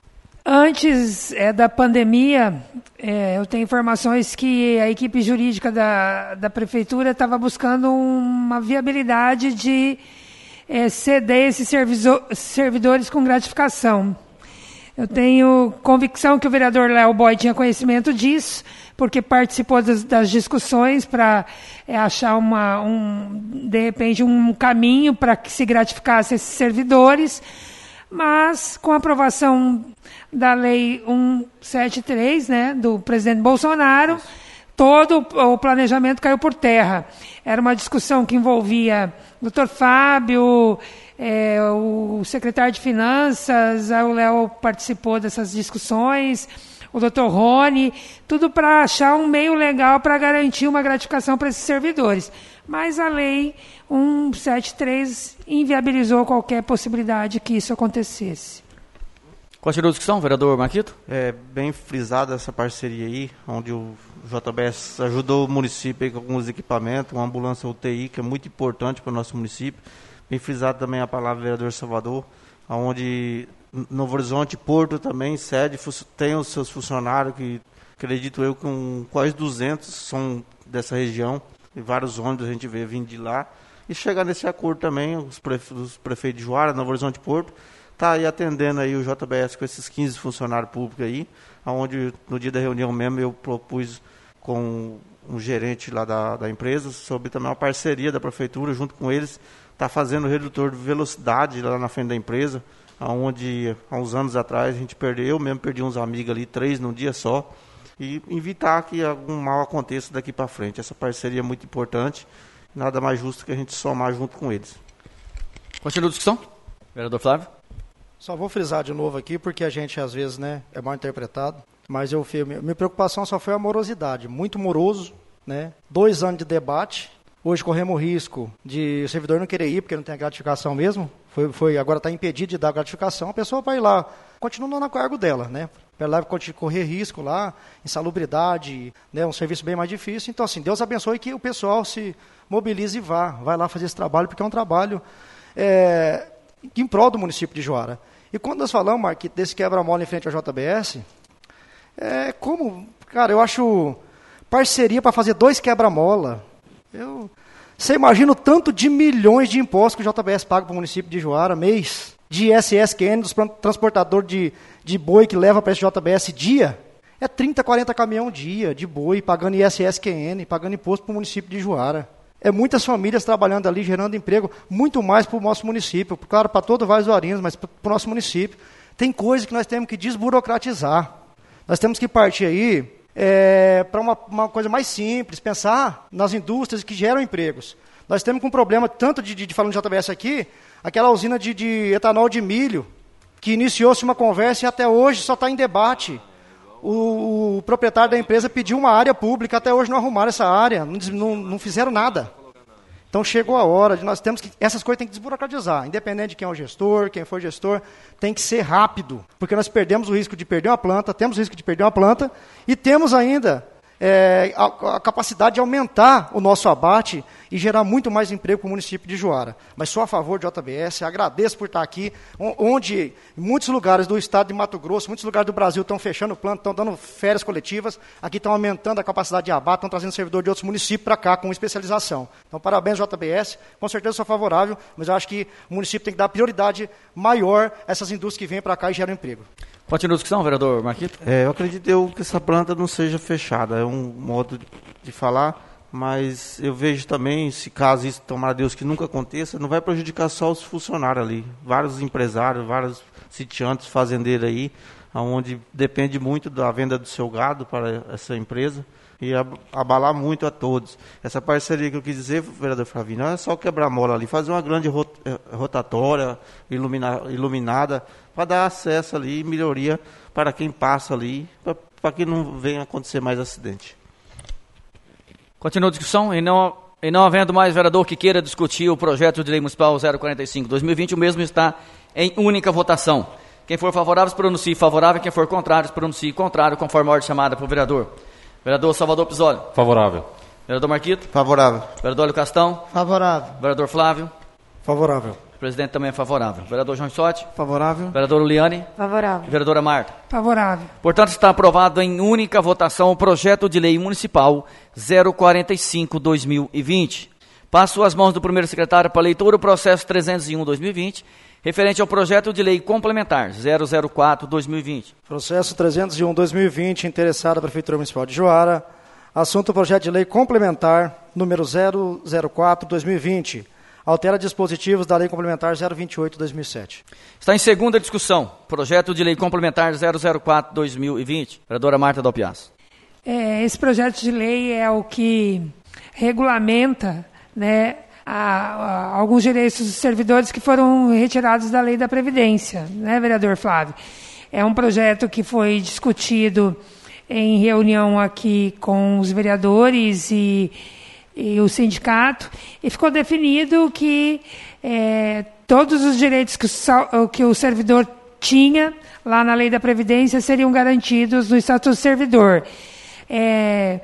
antes é, da pandemia, é, eu tenho informações que a equipe jurídica da, da Prefeitura estava buscando uma viabilidade de é, ceder esses servidor, servidores com gratificação. Eu tenho convicção que o vereador Léo Boy tinha conhecimento disso, porque participou das, das discussões para é, achar, uma, um, de repente, um caminho para que se gratificasse esses servidores, mas com a aprovação da Lei cento e setenta e três, né, do presidente Bolsonaro, todo o planejamento caiu por terra. Era uma discussão que envolvia o doutor Fábio, É, o secretário de Finanças, o Léo participou dessas discussões, o doutor Rony, tudo para achar um meio legal para garantir uma gratificação para esses servidores. Mas a lei cento e setenta e três inviabilizou qualquer possibilidade que isso acontecesse. Continua a discussão, vereador Marquito? É bem frisada essa parceria aí, onde o J B S ajudou o município aí com alguns equipamentos, uma ambulância U T I, que é muito importante para o nosso município. Bem frisado também a palavra vereador Salvador, onde Novo Horizonte, Porto também, sede, tem os seus funcionários, que acredito eu que um, quase duzentos são dessa região, e vários ônibus a gente vê vindo de lá. E chegar nesse acordo também, os, prefe, os prefeitos de Juara, Novo Horizonte, Porto, está aí atendendo aí o J B S com esses quinze funcionários públicos aí, onde no dia da reunião mesmo eu propus com um gerente lá da, da empresa, sobre também uma parceria da prefeitura, junto com eles, está fazendo o redutor de velocidade lá na frente da empresa, onde há uns anos atrás a gente perdeu, eu mesmo perdi uns amigos ali, três num dia só, e evitar que algum mal aconteça daqui para frente. Essa parceria é muito importante, nada mais justo que a gente somar junto com eles. Continua a discussão. Vereador Flávio. Só vou frisar de novo aqui, porque a gente às vezes, né, é mal interpretado, mas eu, minha preocupação só foi a morosidade, muito moroso, né, dois anos de debate. Hoje corremos o risco de o servidor não querer ir, porque não tem a gratificação mesmo. Foi, foi, agora está impedido de dar a gratificação. A pessoa vai lá, continua no cargo dela, né? Para lá correr risco lá, insalubridade, né? Um serviço bem mais difícil. Então, assim, Deus abençoe que o pessoal se mobilize e vá. Vai lá fazer esse trabalho, porque é um trabalho é, em prol do município de Juara. E quando nós falamos, Marquito, desse quebra-mola em frente ao J B S, é como, cara, eu acho parceria para fazer dois quebra-mola. Eu, você imagina o tanto de milhões de impostos que o J B S paga para o município de Juara, mês, de I S S Q N, dos transportadores de, de boi que leva para esse J B S dia, é trinta, quarenta caminhão dia de boi, pagando I S S Q N, pagando imposto para o município de Juara. É muitas famílias trabalhando ali, gerando emprego, muito mais para o nosso município, claro, para todo o Vale do Arinos, mas para o nosso município. Tem coisas que nós temos que desburocratizar. Nós temos que partir aí É, para uma, uma coisa mais simples, pensar nas indústrias que geram empregos. Nós temos um problema, tanto de, de, de falando de J B S aqui, aquela usina de, de etanol de milho, que iniciou-se uma conversa e até hoje só está em debate. O, o proprietário da empresa pediu uma área pública, até hoje não arrumaram essa área, não, não, não fizeram nada. Então chegou a hora de nós temos que, essas coisas tem que desburocratizar, independente de quem é o gestor, quem for gestor, tem que ser rápido, porque nós perdemos o risco de perder uma planta, temos o risco de perder uma planta, e temos ainda é, a, a capacidade de aumentar o nosso abate e gerar muito mais emprego para o município de Juara. Mas sou a favor de J B S, agradeço por estar aqui, onde em muitos lugares do estado de Mato Grosso, muitos lugares do Brasil estão fechando o plano, estão dando férias coletivas, aqui estão aumentando a capacidade de abate, estão trazendo servidor de outros municípios para cá com especialização. Então, parabéns, J B S, com certeza sou favorável, mas eu acho que o município tem que dar prioridade maior a essas indústrias que vêm para cá e geram emprego. Continua a discussão, vereador Marquito. É, eu acredito eu que essa planta não seja fechada, é um modo de falar, mas eu vejo também, se caso isso, tomara Deus que nunca aconteça, não vai prejudicar só os funcionários ali. Vários empresários, vários sitiantes, fazendeiros aí, onde depende muito da venda do seu gado para essa empresa e abalar muito a todos. Essa parceria que eu quis dizer, vereador Flavinho, não é só quebrar mola ali, fazer uma grande rotatória ilumina, iluminada para dar acesso ali e melhoria para quem passa ali, para que não venha acontecer mais acidente. Continua a discussão e não, e não havendo mais vereador que queira discutir o projeto de lei municipal zero quarenta e cinco barra dois mil e vinte, o mesmo está em única votação. Quem for favorável, se pronuncie favorável. Quem for contrário, se pronuncie contrário, conforme a ordem chamada para o vereador. Vereador Salvador Pizzoli. Favorável. Vereador Marquito. Favorável. Vereador Hélio Castão. Favorável. Vereador Flávio. Favorável. O presidente também é favorável. Vereador João Sotti. Favorável. Vereador Uliane. Favorável. Vereadora Marta. Favorável. Portanto, está aprovado em única votação o projeto de lei municipal zero quarenta e cinco barra dois mil e vinte. Passo às mãos do primeiro secretário para leitura o processo trezentos e um barra dois mil e vinte, referente ao projeto de lei complementar zero zero quatro barra dois mil e vinte. Processo trezentos e um barra dois mil e vinte, interessado a Prefeitura Municipal de Juara. Assunto: projeto de lei complementar número zero zero quatro barra dois mil e vinte. Altera dispositivos da lei complementar zero vinte e oito barra dois mil e sete. Está em segunda discussão. Projeto de lei complementar zero zero quatro barra dois mil e vinte. Vereadora Marta Dalpiaz. É, esse projeto de lei é o que regulamenta, né, a, a, alguns direitos dos servidores que foram retirados da lei da Previdência, né, vereador Flávio? É um projeto que foi discutido em reunião aqui com os vereadores e, e o sindicato, e ficou definido que é, todos os direitos que o, que o servidor tinha lá na lei da Previdência seriam garantidos no Estatuto do Servidor. É,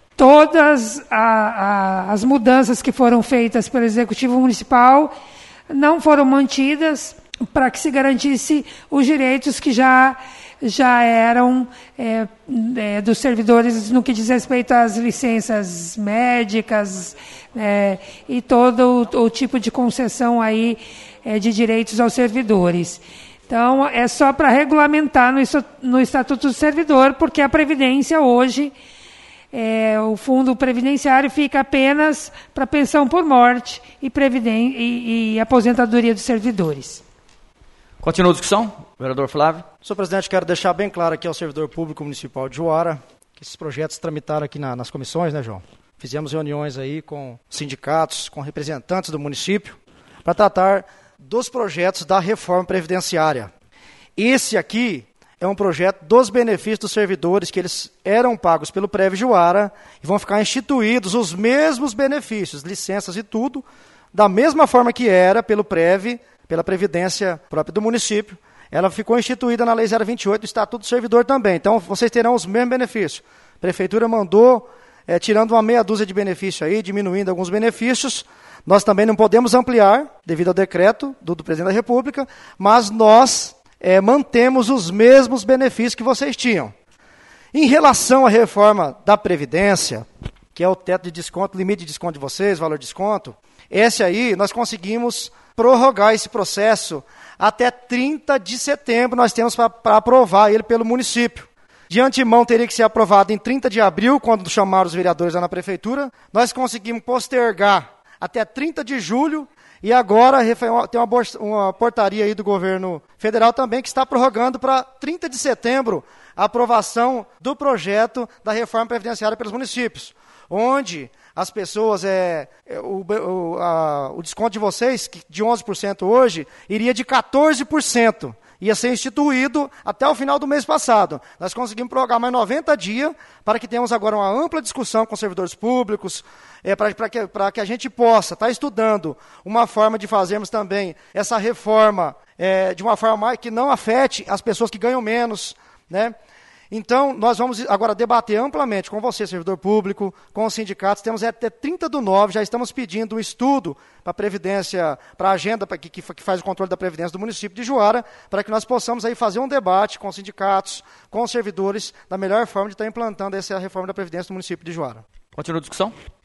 todas a, a, as mudanças que foram feitas pelo Executivo Municipal não foram mantidas para que se garantisse os direitos que já, já eram é, é, dos servidores no que diz respeito às licenças médicas é, e todo o, o tipo de concessão aí, é, de direitos aos servidores. Então, é só para regulamentar no, no Estatuto do Servidor, porque a Previdência hoje, é, o fundo previdenciário fica apenas para pensão por morte e, previden- e, e aposentadoria dos servidores. Continua a discussão. Vereador Flávio. Senhor presidente, quero deixar bem claro aqui ao servidor público municipal de Juara que esses projetos tramitaram aqui na, nas comissões, né, João? Fizemos reuniões aí com sindicatos, com representantes do município, para tratar dos projetos da reforma previdenciária. Esse aqui é um projeto dos benefícios dos servidores, que eles eram pagos pelo Prev Juara e vão ficar instituídos os mesmos benefícios, licenças e tudo, da mesma forma que era pelo Prev, pela Previdência própria do município. Ela ficou instituída na Lei zero vinte e oito do Estatuto do Servidor também. Então, vocês terão os mesmos benefícios. A Prefeitura mandou, é, tirando uma meia dúzia de benefícios aí, diminuindo alguns benefícios. Nós também não podemos ampliar, devido ao decreto do, do Presidente da República, mas nós é, mantemos os mesmos benefícios que vocês tinham. Em relação à reforma da Previdência, que é o teto de desconto, limite de desconto de vocês, valor de desconto, esse aí nós conseguimos prorrogar esse processo até trinta de setembro, nós temos para aprovar ele pelo município. De antemão teria que ser aprovado em trinta de abril, quando chamaram os vereadores lá na Prefeitura. Nós conseguimos postergar até trinta de julho, e agora tem uma, uma portaria aí do governo federal também que está prorrogando para trinta de setembro a aprovação do projeto da reforma previdenciária pelos municípios, onde as pessoas, é, o, o, a, o desconto de vocês, que de onze por cento hoje, iria de quatorze por cento. Ia ser instituído até o final do mês passado. Nós conseguimos prorrogar mais noventa dias para que tenhamos agora uma ampla discussão com servidores públicos, é, para que, que a gente possa estar tá estudando uma forma de fazermos também essa reforma é, de uma forma mais, que não afete as pessoas que ganham menos, né? Então, nós vamos agora debater amplamente com você, servidor público, com os sindicatos. Temos até trinta do nove, já estamos pedindo um estudo para a Previdência, para a agenda pra que, que faz o controle da Previdência do município de Juara, para que nós possamos aí fazer um debate com os sindicatos, com os servidores, da melhor forma de estar implantando essa reforma da Previdência do município de Juara. Continua a discussão.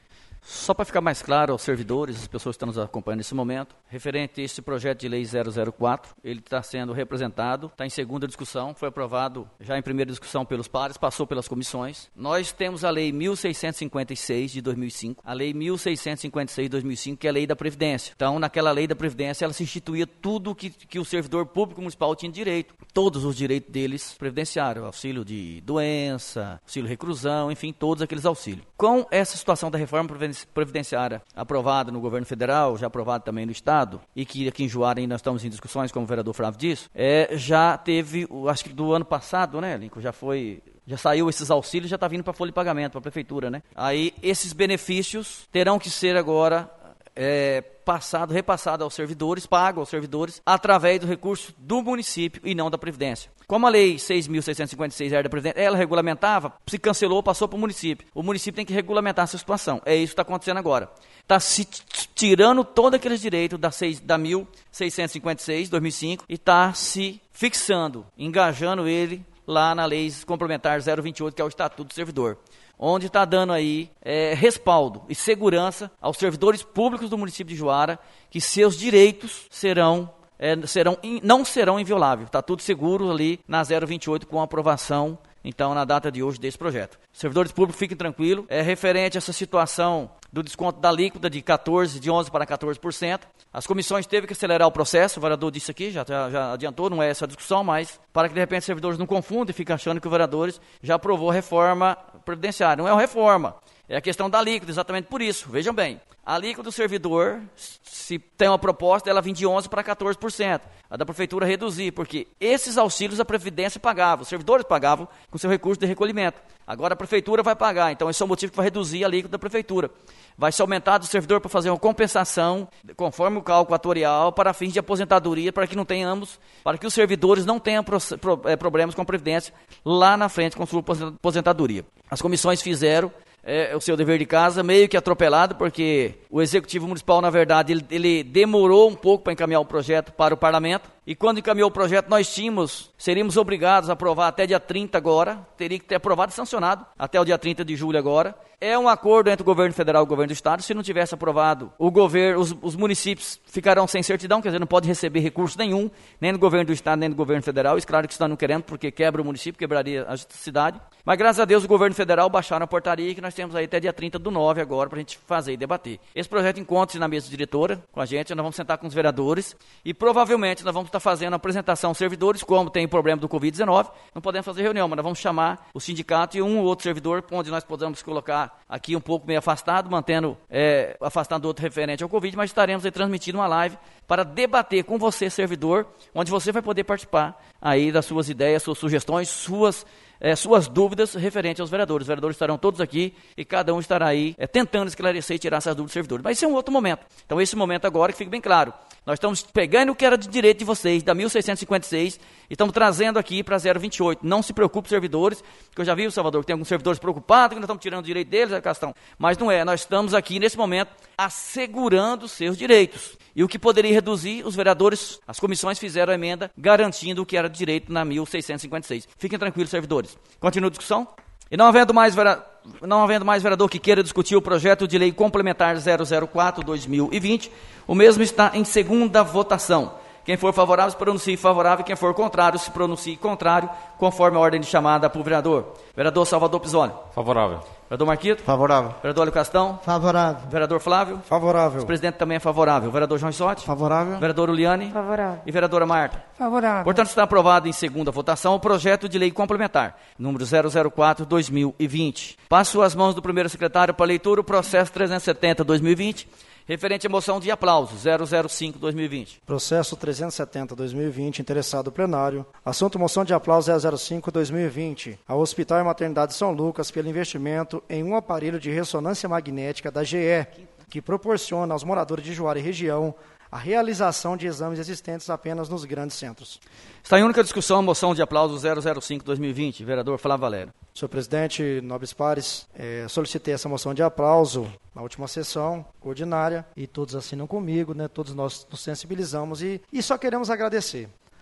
Só para ficar mais claro aos servidores, as pessoas que estão nos acompanhando nesse momento, referente a esse projeto de lei zero zero quatro, ele está sendo representado, está em segunda discussão, foi aprovado já em primeira discussão pelos pares, passou pelas comissões. Nós temos a lei mil seiscentos e cinquenta e seis de dois mil e cinco, a lei mil seiscentos e cinquenta e seis de dois mil e cinco, que é a lei da Previdência. Então, naquela lei da Previdência, ela se instituía tudo que, que o servidor público municipal tinha direito, todos os direitos deles previdenciários, auxílio de doença, auxílio reclusão, enfim, todos aqueles auxílios. Com essa situação da reforma previdenciária aprovada no governo federal, já aprovada também no estado, e que aqui em Juara nós estamos em discussões, como o vereador Flávio disse, é, já teve, acho que do ano passado, né, Lincoln, já foi... Já saiu esses auxílios, já está vindo para a folha de pagamento, para a prefeitura, né? Aí esses benefícios terão que ser agora é, passado, repassado aos servidores, pago aos servidores, através do recurso do município e não da Previdência. Como a lei seis mil seiscentos e cinquenta e seis era da Previdência, ela regulamentava, se cancelou, passou para o município. O município tem que regulamentar essa situação. É isso que está acontecendo agora. Está se tirando todos aqueles direitos da, da mil seiscentos e cinquenta e seis, dois mil e cinco, e está se fixando, engajando ele lá na lei complementar zero vinte e oito, que é o Estatuto do Servidor, onde está dando aí é, respaldo e segurança aos servidores públicos do município de Juara, que seus direitos serão, é, serão não serão invioláveis. Está tudo seguro ali na zero vinte e oito com a aprovação, então, na data de hoje desse projeto. Servidores públicos, fiquem tranquilos. É referente a essa situação do desconto da alíquota de quatorze, de onze para quatorze por cento. As comissões teve que acelerar o processo, o vereador disse aqui, já, já, já adiantou, não é essa a discussão, mas para que de repente os servidores não confundam e fiquem achando que o vereadores já aprovou a reforma previdenciária. Não é uma reforma, é a questão da alíquota, exatamente por isso. Vejam bem, a alíquota do servidor, se tem uma proposta, ela vem de onze para quatorze por cento. A da prefeitura reduzir, porque esses auxílios a Previdência pagava, os servidores pagavam com seu recurso de recolhimento. Agora a prefeitura vai pagar, então esse é o motivo que vai reduzir a alíquota da prefeitura. Vai ser aumentado o servidor para fazer uma compensação, conforme o cálculo atuarial, para fins de aposentadoria, para que não tenhamos, para que os servidores não tenham pro, pro, é, problemas com a Previdência lá na frente com a sua aposentadoria. As comissões fizeram É, o seu dever de casa, meio que atropelado, porque o Executivo Municipal, na verdade, ele, ele demorou um pouco para encaminhar o projeto para o Parlamento, e quando encaminhou o projeto, nós tínhamos, seríamos obrigados a aprovar até dia trinta agora, teria que ter aprovado e sancionado até o dia trinta de julho agora. É um acordo entre o governo federal e o governo do estado. Se não tivesse aprovado, o governo, os, os municípios ficarão sem certidão, quer dizer, não pode receber recurso nenhum, nem do governo do estado, nem do governo federal. Isso, claro que estão não querendo, porque quebra o município, quebraria a cidade. Mas, graças a Deus, o governo federal baixaram a portaria, que nós temos aí até dia trinta do nove agora, para a gente fazer e debater. Esse projeto encontra-se na mesa diretora com a gente, nós vamos sentar com os vereadores, e provavelmente nós vamos estar fazendo a apresentação aos servidores, como tem o problema do covid dezenove, não podemos fazer reunião, mas nós vamos chamar o sindicato e um ou outro servidor, onde nós podemos colocar aqui um pouco meio afastado, mantendo, é, afastando o outro referente ao Covid, mas estaremos aí transmitindo uma live para debater com você, servidor, onde você vai poder participar aí das suas ideias, suas sugestões, suas É, suas dúvidas referentes aos vereadores. Os vereadores estarão todos aqui e cada um estará aí é, tentando esclarecer e tirar essas dúvidas dos servidores. Mas esse é um outro momento. Então, esse momento agora, que fique bem claro, nós estamos pegando o que era de direito de vocês, da mil seiscentos e cinquenta e seis, e estamos trazendo aqui para zero vinte e oito. Não se preocupe, servidores, que eu já vi, Salvador, que tem alguns servidores preocupados, que nós estamos tirando o direito deles, é questão. Mas não é, nós estamos aqui, nesse momento, assegurando os seus direitos. E o que poderia reduzir, os vereadores, as comissões fizeram a emenda, garantindo o que era de direito na mil seiscentos e cinquenta e seis. Fiquem tranquilos, servidores. Continua a discussão? E não havendo mais, vera... não havendo mais vereador que queira discutir o projeto de lei complementar zero zero quatro barra dois mil e vinte, o mesmo está em segunda votação. Quem for favorável, se pronuncie favorável. Quem for contrário, se pronuncie contrário, conforme a ordem de chamada para o vereador. Vereador Salvador Pisoni. Favorável. Vereador Marquito. Favorável. Vereador Hélio Castão. Favorável. Vereador Flávio. Favorável. O presidente também é favorável. Vereador João Issotti. Favorável. Vereador Uliane. Favorável. E vereadora Marta. Favorável. Portanto, está aprovado em segunda votação o projeto de lei complementar, número zero zero quatro barra dois mil e vinte. Passo às mãos do primeiro secretário para leitura o processo trezentos e setenta barra dois mil e vinte, referente à moção de aplauso zero zero cinco barra dois mil e vinte. Processo trezentos e setenta barra dois mil e vinte, interessado plenário. Assunto: moção de aplauso zero zero cinco barra dois mil e vinte. Ao Hospital e Maternidade São Lucas pelo investimento em um aparelho de ressonância magnética da G E, que proporciona aos moradores de Juara e região a realização de exames existentes apenas nos grandes centros. Está em única discussão a moção de aplauso zero zero cinco barra dois mil e vinte. Vereador Flávio Valério. Senhor presidente, nobres pares, é, solicitei essa moção de aplauso na última sessão ordinária e todos assinam comigo, né? Todos nós nos sensibilizamos e, e só queremos agradecer.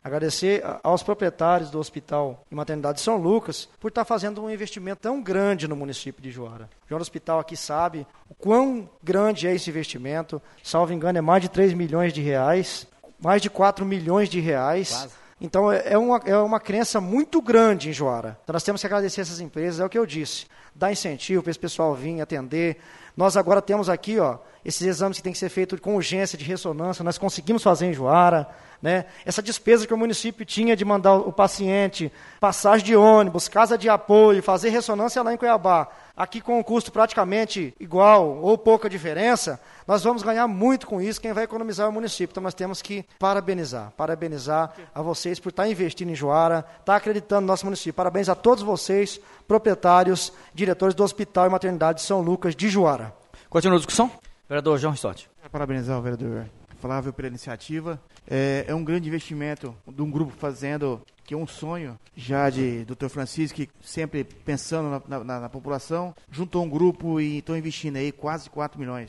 Agradecer aos proprietários do Hospital e Maternidade de São Lucas por estar fazendo um investimento tão grande no município de Juara. O João do Hospital aqui sabe o quão grande é esse investimento. Salvo engano, é mais de três milhões de reais, mais de quatro milhões de reais. Quase. Então, é uma, é uma crença muito grande em Juara. Então, nós temos que agradecer essas empresas, é o que eu disse. Dar incentivo para esse pessoal vir atender. Nós agora temos aqui, ó, esses exames que tem que ser feitos com urgência de ressonância, nós conseguimos fazer em Juara, né? Essa despesa que o município tinha de mandar o paciente, passagem de ônibus, casa de apoio, fazer ressonância lá em Cuiabá, aqui com um custo praticamente igual ou pouca diferença, nós vamos ganhar muito com isso, quem vai economizar é o município. Então nós temos que parabenizar, parabenizar a vocês por estar investindo em Juara, estar acreditando no nosso município. Parabéns a todos vocês, proprietários, diretores do Hospital e Maternidade de São Lucas de Juara. Continua a discussão? Vereador João Rissotti. Parabenizar o vereador Flávio pela iniciativa. É, é um grande investimento de um grupo fazendo, que é um sonho já de doutor Francisco, que sempre pensando na, na, na população, juntou um grupo e estão investindo aí quase quatro milhões.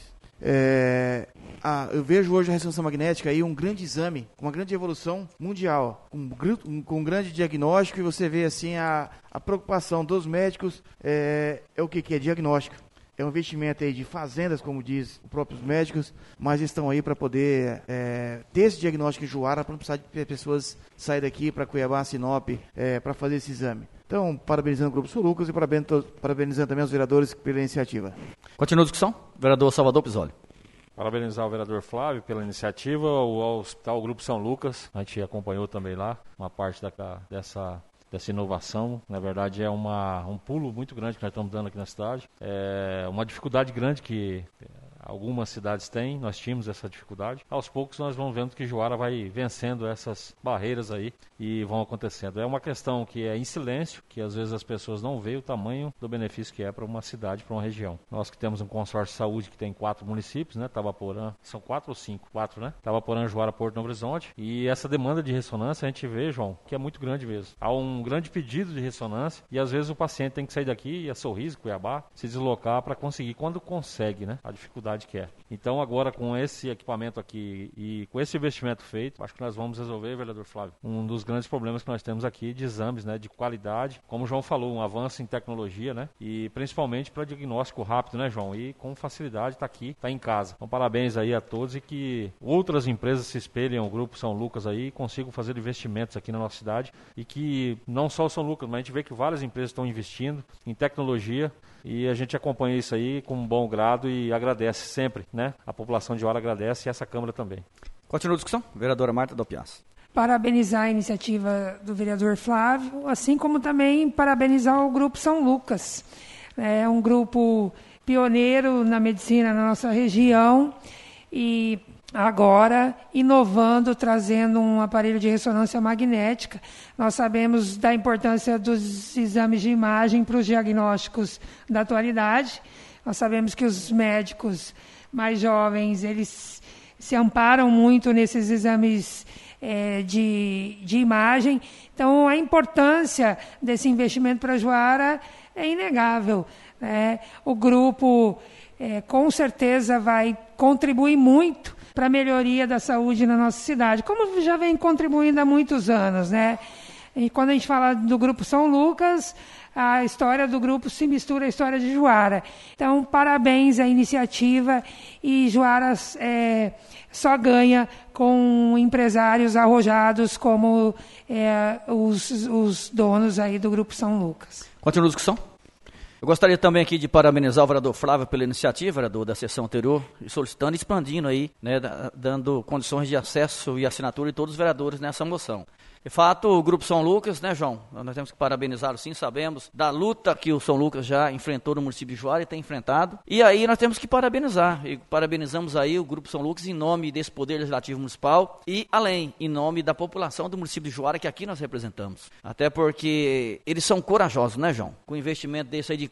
É, ah, eu vejo hoje a ressonância magnética aí um grande exame, uma grande evolução mundial, com um, com um grande diagnóstico, e você vê assim a, a preocupação dos médicos é, é o que, que é diagnóstico. É um investimento aí de fazendas, como diz os próprios médicos, mas estão aí para poder é, ter esse diagnóstico em Juara, para não precisar de pessoas sair daqui para Cuiabá, Sinop, é, para fazer esse exame. Então, parabenizando o Grupo São Lucas e parabenizando também os vereadores pela iniciativa. Continua a discussão. Vereador Salvador Pisoli. Parabenizar o vereador Flávio pela iniciativa, o Hospital Grupo São Lucas, a gente acompanhou também lá, uma parte da, dessa... dessa inovação. Na verdade é uma, um pulo muito grande que nós estamos dando aqui na cidade, é uma dificuldade grande que algumas cidades têm, nós tínhamos essa dificuldade. Aos poucos nós vamos vendo que Juara vai vencendo essas barreiras aí e vão acontecendo. É uma questão que é em silêncio, que às vezes as pessoas não veem o tamanho do benefício que é para uma cidade, para uma região. Nós que temos um consórcio de saúde que tem quatro municípios, né? Tabaporã, são quatro ou cinco? Quatro, né? Tabaporã, Juara, Porto Novo Horizonte. E essa demanda de ressonância a gente vê, João, que é muito grande mesmo. Há um grande pedido de ressonância e às vezes o paciente tem que sair daqui, a Sorriso, Cuiabá, se deslocar para conseguir, quando consegue, né? A dificuldade que é. Então agora com esse equipamento aqui e com esse investimento feito, acho que nós vamos resolver, vereador Flávio, um dos grandes problemas que nós temos aqui de exames, né, de qualidade, como o João falou, um avanço em tecnologia, né, e principalmente para diagnóstico rápido, né, João, e com facilidade está aqui, está em casa. Então parabéns aí a todos e que outras empresas se espelhem ao Grupo São Lucas aí e consigam fazer investimentos aqui na nossa cidade e que não só o São Lucas, mas a gente vê que várias empresas estão investindo em tecnologia. E a gente acompanha isso aí com um bom grado e agradece sempre, né? A população de Juara agradece e essa Câmara também. Continua a discussão. Vereadora Marta Dopias. Parabenizar a iniciativa do vereador Flávio, assim como também parabenizar o Grupo São Lucas. É um grupo pioneiro na medicina na nossa região e agora inovando, trazendo um aparelho de ressonância magnética. Nós sabemos da importância dos exames de imagem para os diagnósticos da atualidade. Nós sabemos que os médicos mais jovens, eles se amparam muito nesses exames é, de, de imagem. Então, a importância desse investimento para Juara é inegável, né? O grupo, é, com certeza, vai contribuir muito para a melhoria da saúde na nossa cidade, como já vem contribuindo há muitos anos, né? E quando a gente fala do Grupo São Lucas, a história do grupo se mistura à história de Juara. Então, parabéns à iniciativa e Juara é, só ganha com empresários arrojados como é, os, os donos aí do Grupo São Lucas. Continua a discussão? Eu gostaria também aqui de parabenizar o vereador Flávio pela iniciativa, vereador da sessão anterior, e solicitando e expandindo aí, né, dando condições de acesso e assinatura de todos os vereadores nessa moção. De fato, o Grupo São Lucas, né, João? Nós temos que parabenizá-lo, sim, sabemos da luta que o São Lucas já enfrentou no município de Juara e tem enfrentado. E aí nós temos que parabenizar. E parabenizamos aí o Grupo São Lucas em nome desse Poder Legislativo Municipal e, além, em nome da população do município de Juara, que aqui nós representamos. Até porque eles são corajosos, né, João? Com um investimento desse aí de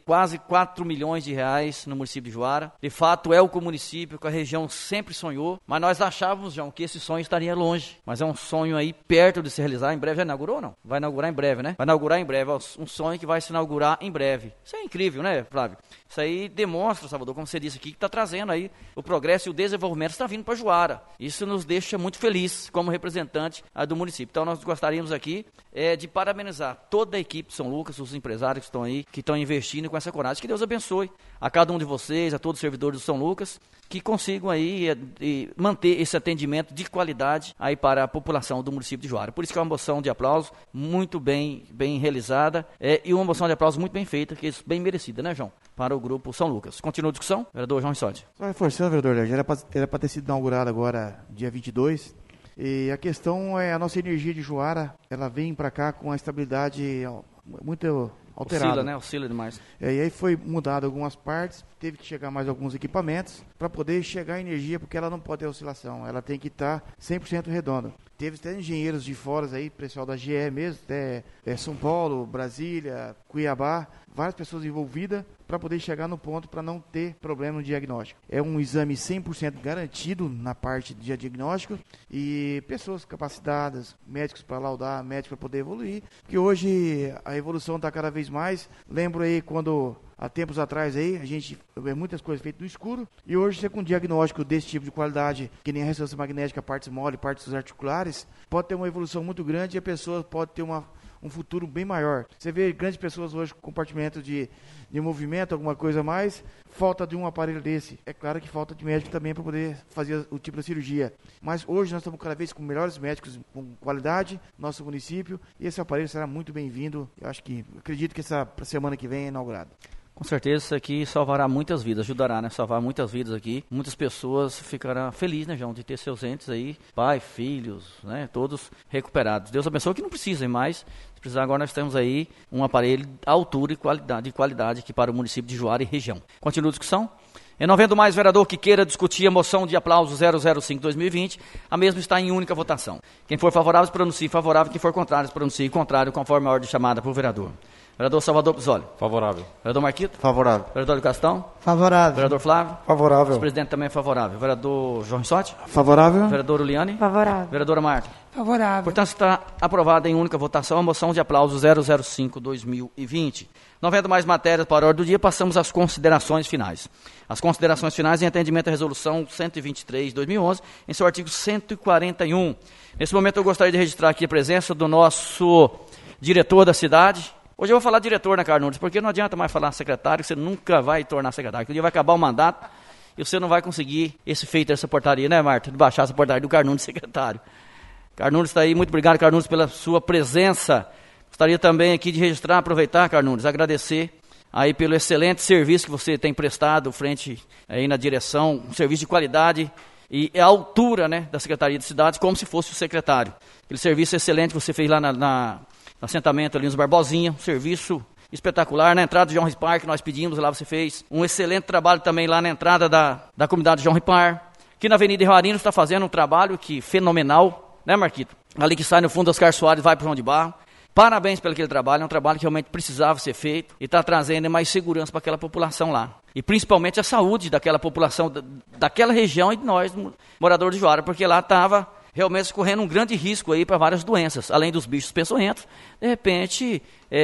quase quatro milhões de reais no município de Juara. De fato, é o que o município, que a região sempre sonhou, mas nós achávamos, João, que esse sonho estaria longe. Mas é um sonho aí perto de se realizar. Em breve já inaugurou ou não? Vai inaugurar em breve, né? Vai inaugurar em breve. Um sonho que vai se inaugurar em breve. Isso é incrível, né, Flávio? Isso aí demonstra, Salvador, como você disse aqui, que está trazendo aí o progresso e o desenvolvimento está vindo para Juara. Isso nos deixa muito felizes como representante ah, do município. Então nós gostaríamos aqui é, de parabenizar toda a equipe de São Lucas, os empresários que estão aí, que estão investindo com essa coragem. Que Deus abençoe a cada um de vocês, a todos os servidores do São Lucas, que consigam aí e, e manter esse atendimento de qualidade aí para a população do município de Juara. Por isso que é uma moção de aplauso muito bem, bem realizada é, e uma moção de aplauso muito bem feita, que é bem merecida, né, João? Para o grupo São Lucas. Continua a discussão, vereador João Rissotti. Só reforçando, vereador Léo, era para ter sido inaugurado agora dia vinte e dois. E a questão é a nossa energia de Juara, ela vem para cá com a estabilidade muito alterada. Oscila, né? Oscila demais. É, e aí foi mudado algumas partes, teve que chegar mais alguns equipamentos para poder chegar a energia, porque ela não pode ter oscilação, ela tem que estar cem por cento redonda. Teve até engenheiros de fora aí, pessoal da G E mesmo, até é, São Paulo, Brasília, Cuiabá, várias pessoas envolvidas para poder chegar no ponto para não ter problema no diagnóstico. É um exame cem por cento garantido na parte de diagnóstico e pessoas capacitadas, médicos para laudar, médicos para poder evoluir, porque hoje a evolução está cada vez mais. Lembro aí quando há tempos atrás aí, a gente vê muitas coisas feitas no escuro, e hoje você com um diagnóstico desse tipo de qualidade, que nem a ressonância magnética, partes mole, partes articulares, pode ter uma evolução muito grande e a pessoa pode ter uma, um futuro bem maior. Você vê grandes pessoas hoje com compartimento de, de movimento, alguma coisa a mais, falta de um aparelho desse. É claro que falta de médico também para poder fazer o tipo da cirurgia. Mas hoje nós estamos cada vez com melhores médicos com qualidade no nosso município, e esse aparelho será muito bem-vindo. Eu acho que, acredito que essa semana que vem é inaugurado. Com certeza isso aqui salvará muitas vidas, ajudará, né? Salvar muitas vidas aqui. Muitas pessoas ficarão felizes, né, João, de ter seus entes aí, pai, filhos, né, todos recuperados. Deus abençoe que não precisem mais. Se precisar, agora nós temos aí um aparelho à altura e qualidade, de qualidade aqui para o município de Juara e região. Continua a discussão? E não havendo mais vereador que queira discutir a moção de aplauso zero zero cinco barra dois mil e vinte, a mesma está em única votação. Quem for favorável, se pronuncie favorável. Quem for contrário, se pronuncie contrário, conforme a ordem chamada por vereador. Vereador Salvador Pizzoli. Favorável. Vereador Marquito. Favorável. Vereador Castão. Favorável. Vereador Flávio. Favorável. O presidente também é favorável. Vereador João Rissotti. Favorável. Vereador Uliane. Favorável. Vereadora Marta. Favorável. Portanto, está aprovada em única votação a moção de aplauso zero zero cinco barra dois mil e vinte. Não havendo mais matérias para a ordem do dia, passamos às considerações finais. As considerações finais em atendimento à resolução cento e vinte e três de dois mil e onze, em seu artigo cento e quarenta e um. Nesse momento eu gostaria de registrar aqui a presença do nosso diretor da cidade. Hoje eu vou falar diretor, né, Carnunes? Porque não adianta mais falar secretário, você nunca vai tornar secretário. Um dia vai acabar o mandato e você não vai conseguir esse feito, essa portaria, né, Marta? De baixar essa portaria do Carnunes secretário. Carnunes está aí, muito obrigado, Carnunes, pela sua presença. Gostaria também aqui de registrar, aproveitar, Carnunes, agradecer aí pelo excelente serviço que você tem prestado frente aí na direção, um serviço de qualidade e a altura, né, da Secretaria de Cidades, como se fosse o secretário. Aquele serviço excelente que você fez lá na... na assentamento ali nos Barbosinha, um serviço espetacular. Na entrada do João Ripar, que nós pedimos, lá você fez um excelente trabalho também lá na entrada da, da comunidade João Ripar. Aqui na Avenida Rio está fazendo um trabalho que fenomenal, né, Marquito? Ali que sai no fundo Oscar Soares, vai para o João de Barro. Parabéns pelo aquele trabalho, é um trabalho que realmente precisava ser feito e está trazendo mais segurança para aquela população lá. E principalmente a saúde daquela população, da, daquela região e de nós, moradores de Juara, porque lá estava realmente correndo um grande risco aí para várias doenças, além dos bichos peçonhentos, de repente,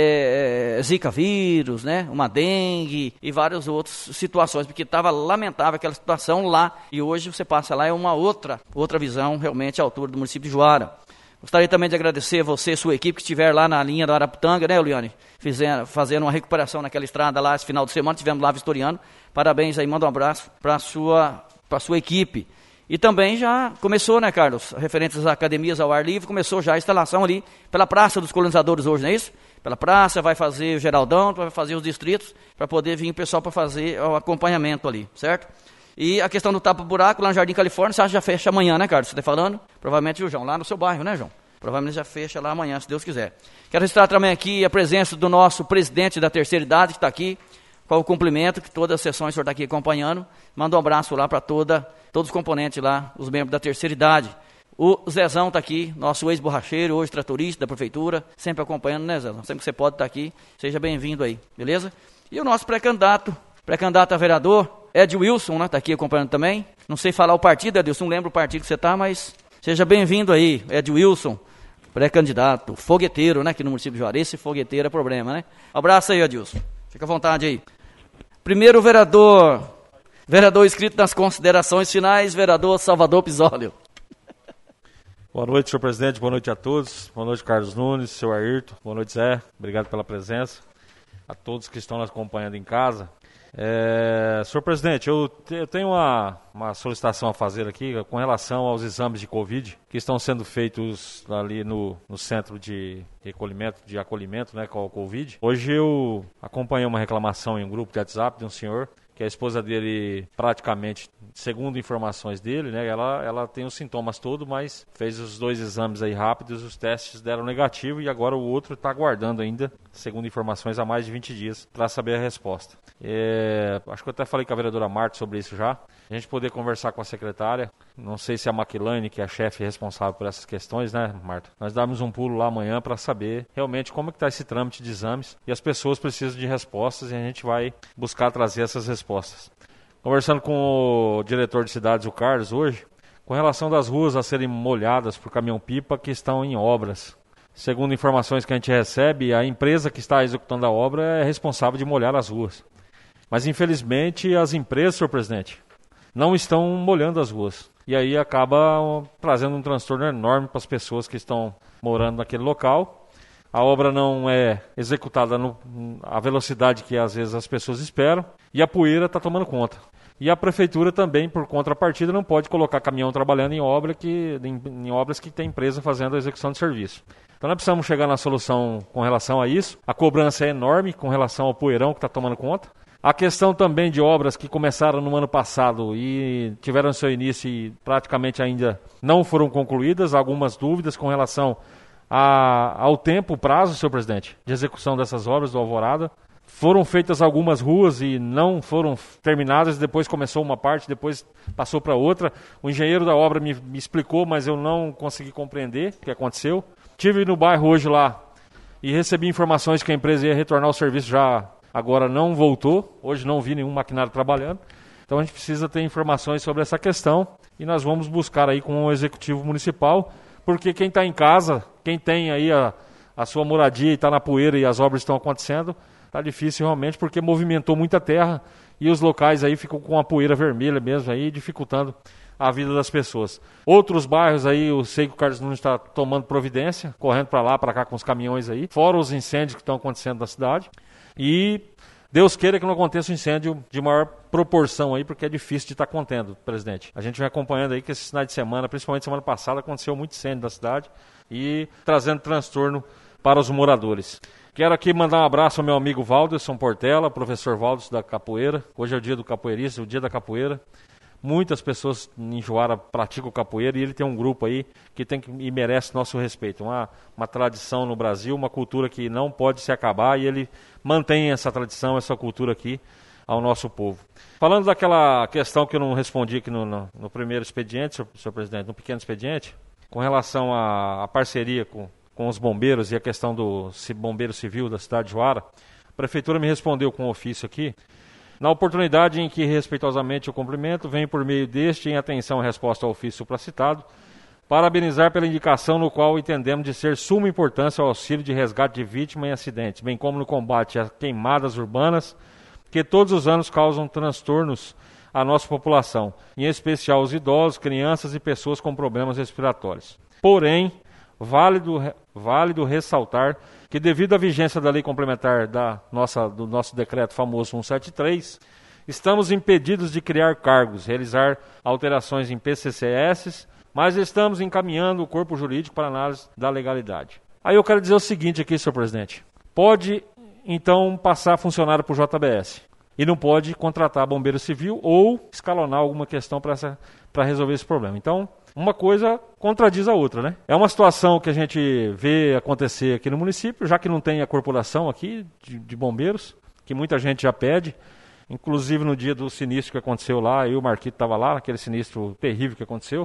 é, zika vírus, né, uma dengue e várias outras situações, porque estava lamentável aquela situação lá, e hoje você passa lá, é uma outra, outra visão realmente à altura do município de Juara. Gostaria também de agradecer a você, sua equipe que estiver lá na linha da Araputanga, né, Eliane? Fizendo, fazendo uma recuperação naquela estrada lá esse final de semana, tivemos lá vistoriando. Parabéns aí, manda um abraço para a sua, para a sua equipe. E também já começou, né, Carlos, referentes às academias ao ar livre, começou já a instalação ali pela Praça dos Colonizadores hoje, não é isso? Pela praça, vai fazer o Geraldão, vai fazer os distritos, para poder vir o pessoal para fazer o acompanhamento ali, certo? E a questão do tapa-buraco lá no Jardim Califórnia, você acha que já fecha amanhã, né, Carlos? Você está falando? Provavelmente, o João, lá no seu bairro, né, João? Provavelmente já fecha lá amanhã, se Deus quiser. Quero registrar também aqui a presença do nosso presidente da terceira idade, que está aqui, com o cumprimento, que todas as sessões o senhor está aqui acompanhando. Manda um abraço lá para toda, todos os componentes lá, os membros da terceira idade. O Zezão está aqui, nosso ex-borracheiro, hoje tratorista da prefeitura, sempre acompanhando, né, Zezão? Sempre que você pode estar aqui, seja bem-vindo aí, beleza? E o nosso pré-candidato, pré-candidato a vereador, Ed Wilson, né? Está aqui acompanhando também. Não sei falar o partido, Edilson, não lembro o partido que você está, mas seja bem-vindo aí, Ed Wilson, pré-candidato, fogueteiro, né? Aqui no município de Juarez, esse fogueteiro é problema, né? Abraço aí, Edilson. Fica à vontade aí. Primeiro vereador, vereador inscrito nas considerações finais, vereador Salvador Pisólio. Boa noite, senhor presidente, boa noite a todos. Boa noite, Carlos Nunes, seu Ayrton. Boa noite, Zé. Obrigado pela presença. A todos que estão nos acompanhando em casa. É, senhor presidente, eu, te, eu tenho uma, uma solicitação a fazer aqui com relação aos exames de Covid que estão sendo feitos ali no, no centro de recolhimento, de acolhimento, né, com o Covid. Hoje eu acompanhei uma reclamação em um grupo de WhatsApp de um senhor que a esposa dele praticamente, segundo informações dele, né, ela, ela tem os sintomas todos, mas fez os dois exames aí rápidos, os testes deram negativo e agora o outro está aguardando ainda, segundo informações, há mais de vinte dias para saber a resposta. É, acho que eu até falei com a vereadora Marta sobre isso já, a gente poder conversar com a secretária, não sei se a Maquilane, que é a chefe responsável por essas questões, né, Marta? Nós damos um pulo lá amanhã para saber realmente como é que está esse trâmite de exames e as pessoas precisam de respostas e a gente vai buscar trazer essas respostas. Conversando com o diretor de cidades, o Carlos, hoje, com relação das ruas a serem molhadas por caminhão-pipa que estão em obras. Segundo informações que a gente recebe, a empresa que está executando a obra é responsável de molhar as ruas. Mas, infelizmente, as empresas, senhor presidente, não estão molhando as ruas. E aí acaba trazendo um transtorno enorme para as pessoas que estão morando naquele local. A obra não é executada no, à velocidade que às vezes as pessoas esperam e a poeira está tomando conta. E a prefeitura também, por contrapartida, não pode colocar caminhão trabalhando em, obra que, em, em obras que tem empresa fazendo a execução de serviço. Então nós precisamos chegar na solução com relação a isso. A cobrança é enorme com relação ao poeirão que está tomando conta. A questão também de obras que começaram no ano passado e tiveram seu início e praticamente ainda não foram concluídas. Algumas dúvidas com relação A, ao tempo, prazo, senhor presidente, de execução dessas obras do Alvorada. Foram feitas algumas ruas e não foram terminadas, depois começou uma parte, depois passou para outra. O engenheiro da obra me, me explicou, mas eu não consegui compreender o que aconteceu. Estive no bairro hoje lá e recebi informações que a empresa ia retornar ao serviço, já agora não voltou. Hoje não vi nenhum maquinário trabalhando. Então a gente precisa ter informações sobre essa questão e nós vamos buscar aí com o executivo municipal, porque quem está em casa, quem tem aí a, a sua moradia e está na poeira e as obras estão acontecendo, está difícil realmente, porque movimentou muita terra e os locais aí ficam com a poeira vermelha mesmo aí, dificultando a vida das pessoas. Outros bairros aí, eu sei que o Carlos Nunes está tomando providência, correndo para lá, para cá com os caminhões aí, fora os incêndios que estão acontecendo na cidade. E Deus queira que não aconteça um incêndio de maior proporção aí, porque é difícil de estar contendo, presidente. A gente vem acompanhando aí que esse final de semana, principalmente semana passada, aconteceu muito incêndio na cidade e trazendo transtorno para os moradores. Quero aqui mandar um abraço ao meu amigo Valderson Portela, professor Valderson da capoeira. Hoje é o dia do capoeirista, o dia da capoeira. Muitas pessoas em Juara praticam capoeira e ele tem um grupo aí que tem que, e merece nosso respeito. Uma, uma tradição no Brasil, uma cultura que não pode se acabar e ele mantém essa tradição, essa cultura aqui ao nosso povo. Falando daquela questão que eu não respondi aqui no, no, no primeiro expediente, senhor, senhor presidente, no pequeno expediente, com relação à, à parceria com, com os bombeiros e a questão do bombeiro civil da cidade de Juara, a prefeitura me respondeu com um ofício aqui. Na oportunidade em que respeitosamente o cumprimento, venho por meio deste, em atenção à resposta ao ofício supracitado, parabenizar pela indicação no qual entendemos de ser suma importância o auxílio de resgate de vítima em acidentes, bem como no combate a queimadas urbanas, que todos os anos causam transtornos à nossa população, em especial os idosos, crianças e pessoas com problemas respiratórios. Porém, válido, válido ressaltar que devido à vigência da lei complementar da nossa, do nosso decreto famoso cento e setenta e três, estamos impedidos de criar cargos, realizar alterações em P C C S, mas estamos encaminhando o corpo jurídico para análise da legalidade. Aí eu quero dizer o seguinte aqui, senhor presidente. Pode, então, passar funcionário para o J B S e não pode contratar bombeiro civil ou escalonar alguma questão para essa, para resolver esse problema. Então, uma coisa contradiz a outra, né? É uma situação que a gente vê acontecer aqui no município, já que não tem a corporação aqui de, de bombeiros, que muita gente já pede. Inclusive no dia do sinistro que aconteceu lá, eu e o Marquito estava lá, naquele sinistro terrível que aconteceu.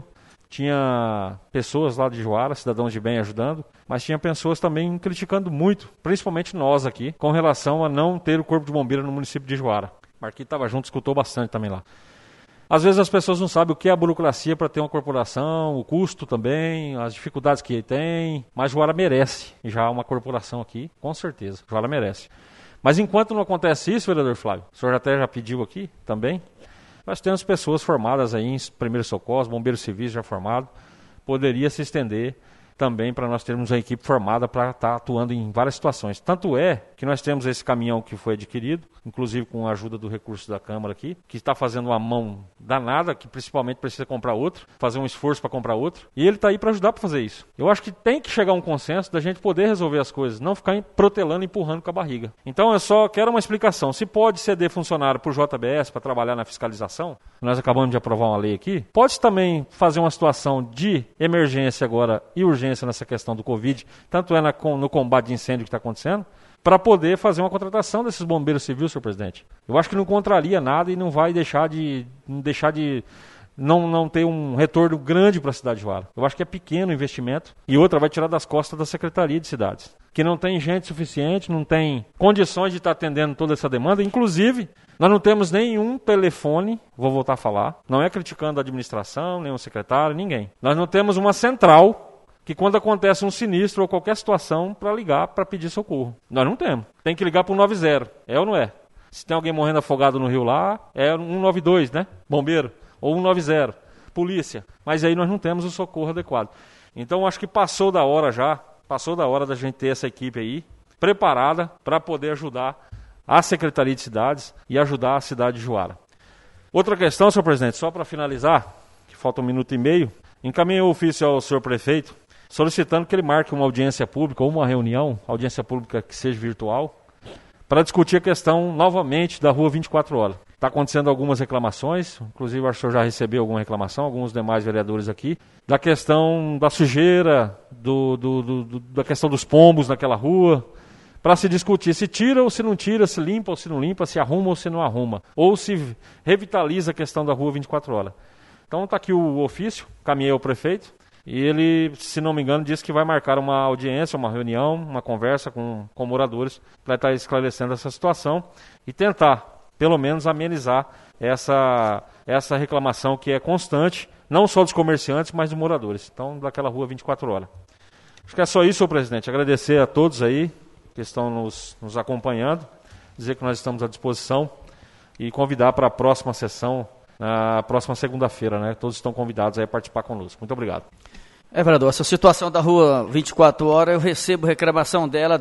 tinha pessoas lá de Juara, cidadãos de bem ajudando, mas tinha pessoas também criticando muito, principalmente nós aqui, com relação a não ter o corpo de bombeiro no município de Juara. Marquinhos estava junto, escutou bastante também lá. Às vezes as pessoas não sabem o que é a burocracia para ter uma corporação, o custo também, as dificuldades que tem, mas Juara merece já uma corporação aqui, com certeza, Juara merece. Mas enquanto não acontece isso, vereador Flávio, o senhor até já pediu aqui também, nós temos pessoas formadas aí em primeiros socorros, bombeiros civis já formados, poderia se estender também para nós termos uma equipe formada para estar atuando em várias situações. Tanto é que nós temos esse caminhão que foi adquirido, inclusive com a ajuda do recurso da Câmara aqui, que está fazendo uma mão danada, que principalmente precisa comprar outro, fazer um esforço para comprar outro, e ele está aí para ajudar para fazer isso. Eu acho que tem que chegar a um consenso da gente poder resolver as coisas, não ficar protelando e empurrando com a barriga. Então eu só quero uma explicação. Se pode ceder funcionário para o J B S para trabalhar na fiscalização, nós acabamos de aprovar uma lei aqui, pode também fazer uma situação de emergência agora e urgência nessa questão do Covid, tanto é na, no combate de incêndio que está acontecendo, para poder fazer uma contratação desses bombeiros civis, senhor presidente. Eu acho que não contraria nada e não vai deixar de, não deixar de não, não ter um retorno grande para a cidade de Juara. Eu acho que é pequeno o investimento e outra vai tirar das costas da Secretaria de Cidades, que não tem gente suficiente, não tem condições de estar atendendo toda essa demanda. Inclusive, nós não temos nenhum telefone, vou voltar a falar, não é criticando a administração, nenhum secretário, ninguém. Nós não temos uma central que quando acontece um sinistro ou qualquer situação, para ligar, para pedir socorro. Nós não temos. Tem que ligar para o um noventa, é ou não é? Se tem alguém morrendo afogado no rio lá, é um nove dois, né? Bombeiro. Ou um noventa, polícia. Mas aí nós não temos o socorro adequado. Então acho que passou da hora já, passou da hora da gente ter essa equipe aí, preparada para poder ajudar a Secretaria de Cidades e ajudar a cidade de Juara. Outra questão, senhor presidente, só para finalizar, que falta um minuto e meio, encaminhei o ofício ao senhor prefeito, solicitando que ele marque uma audiência pública ou uma reunião, audiência pública que seja virtual, para discutir a questão novamente da rua vinte e quatro horas. Está acontecendo algumas reclamações, inclusive acho que o senhor já recebeu alguma reclamação, alguns demais vereadores aqui, da questão da sujeira, do, do, do, do, da questão dos pombos naquela rua, para se discutir se tira ou se não tira, se limpa ou se não limpa, se arruma ou se não arruma, ou se revitaliza a questão da rua vinte e quatro horas. Então está aqui o ofício, caminhei ao prefeito, e ele, se não me engano, disse que vai marcar uma audiência, uma reunião, uma conversa com, com moradores para estar esclarecendo essa situação e tentar, pelo menos, amenizar essa, essa reclamação que é constante, não só dos comerciantes, mas dos moradores. Então, daquela rua vinte e quatro horas. Acho que é só isso, senhor presidente. Agradecer a todos aí que estão nos, nos acompanhando, dizer que nós estamos à disposição e convidar para a próxima sessão, na próxima segunda-feira, né? Todos estão convidados a participar conosco. Muito obrigado. É, vereador, essa situação da rua vinte e quatro horas, eu recebo reclamação dela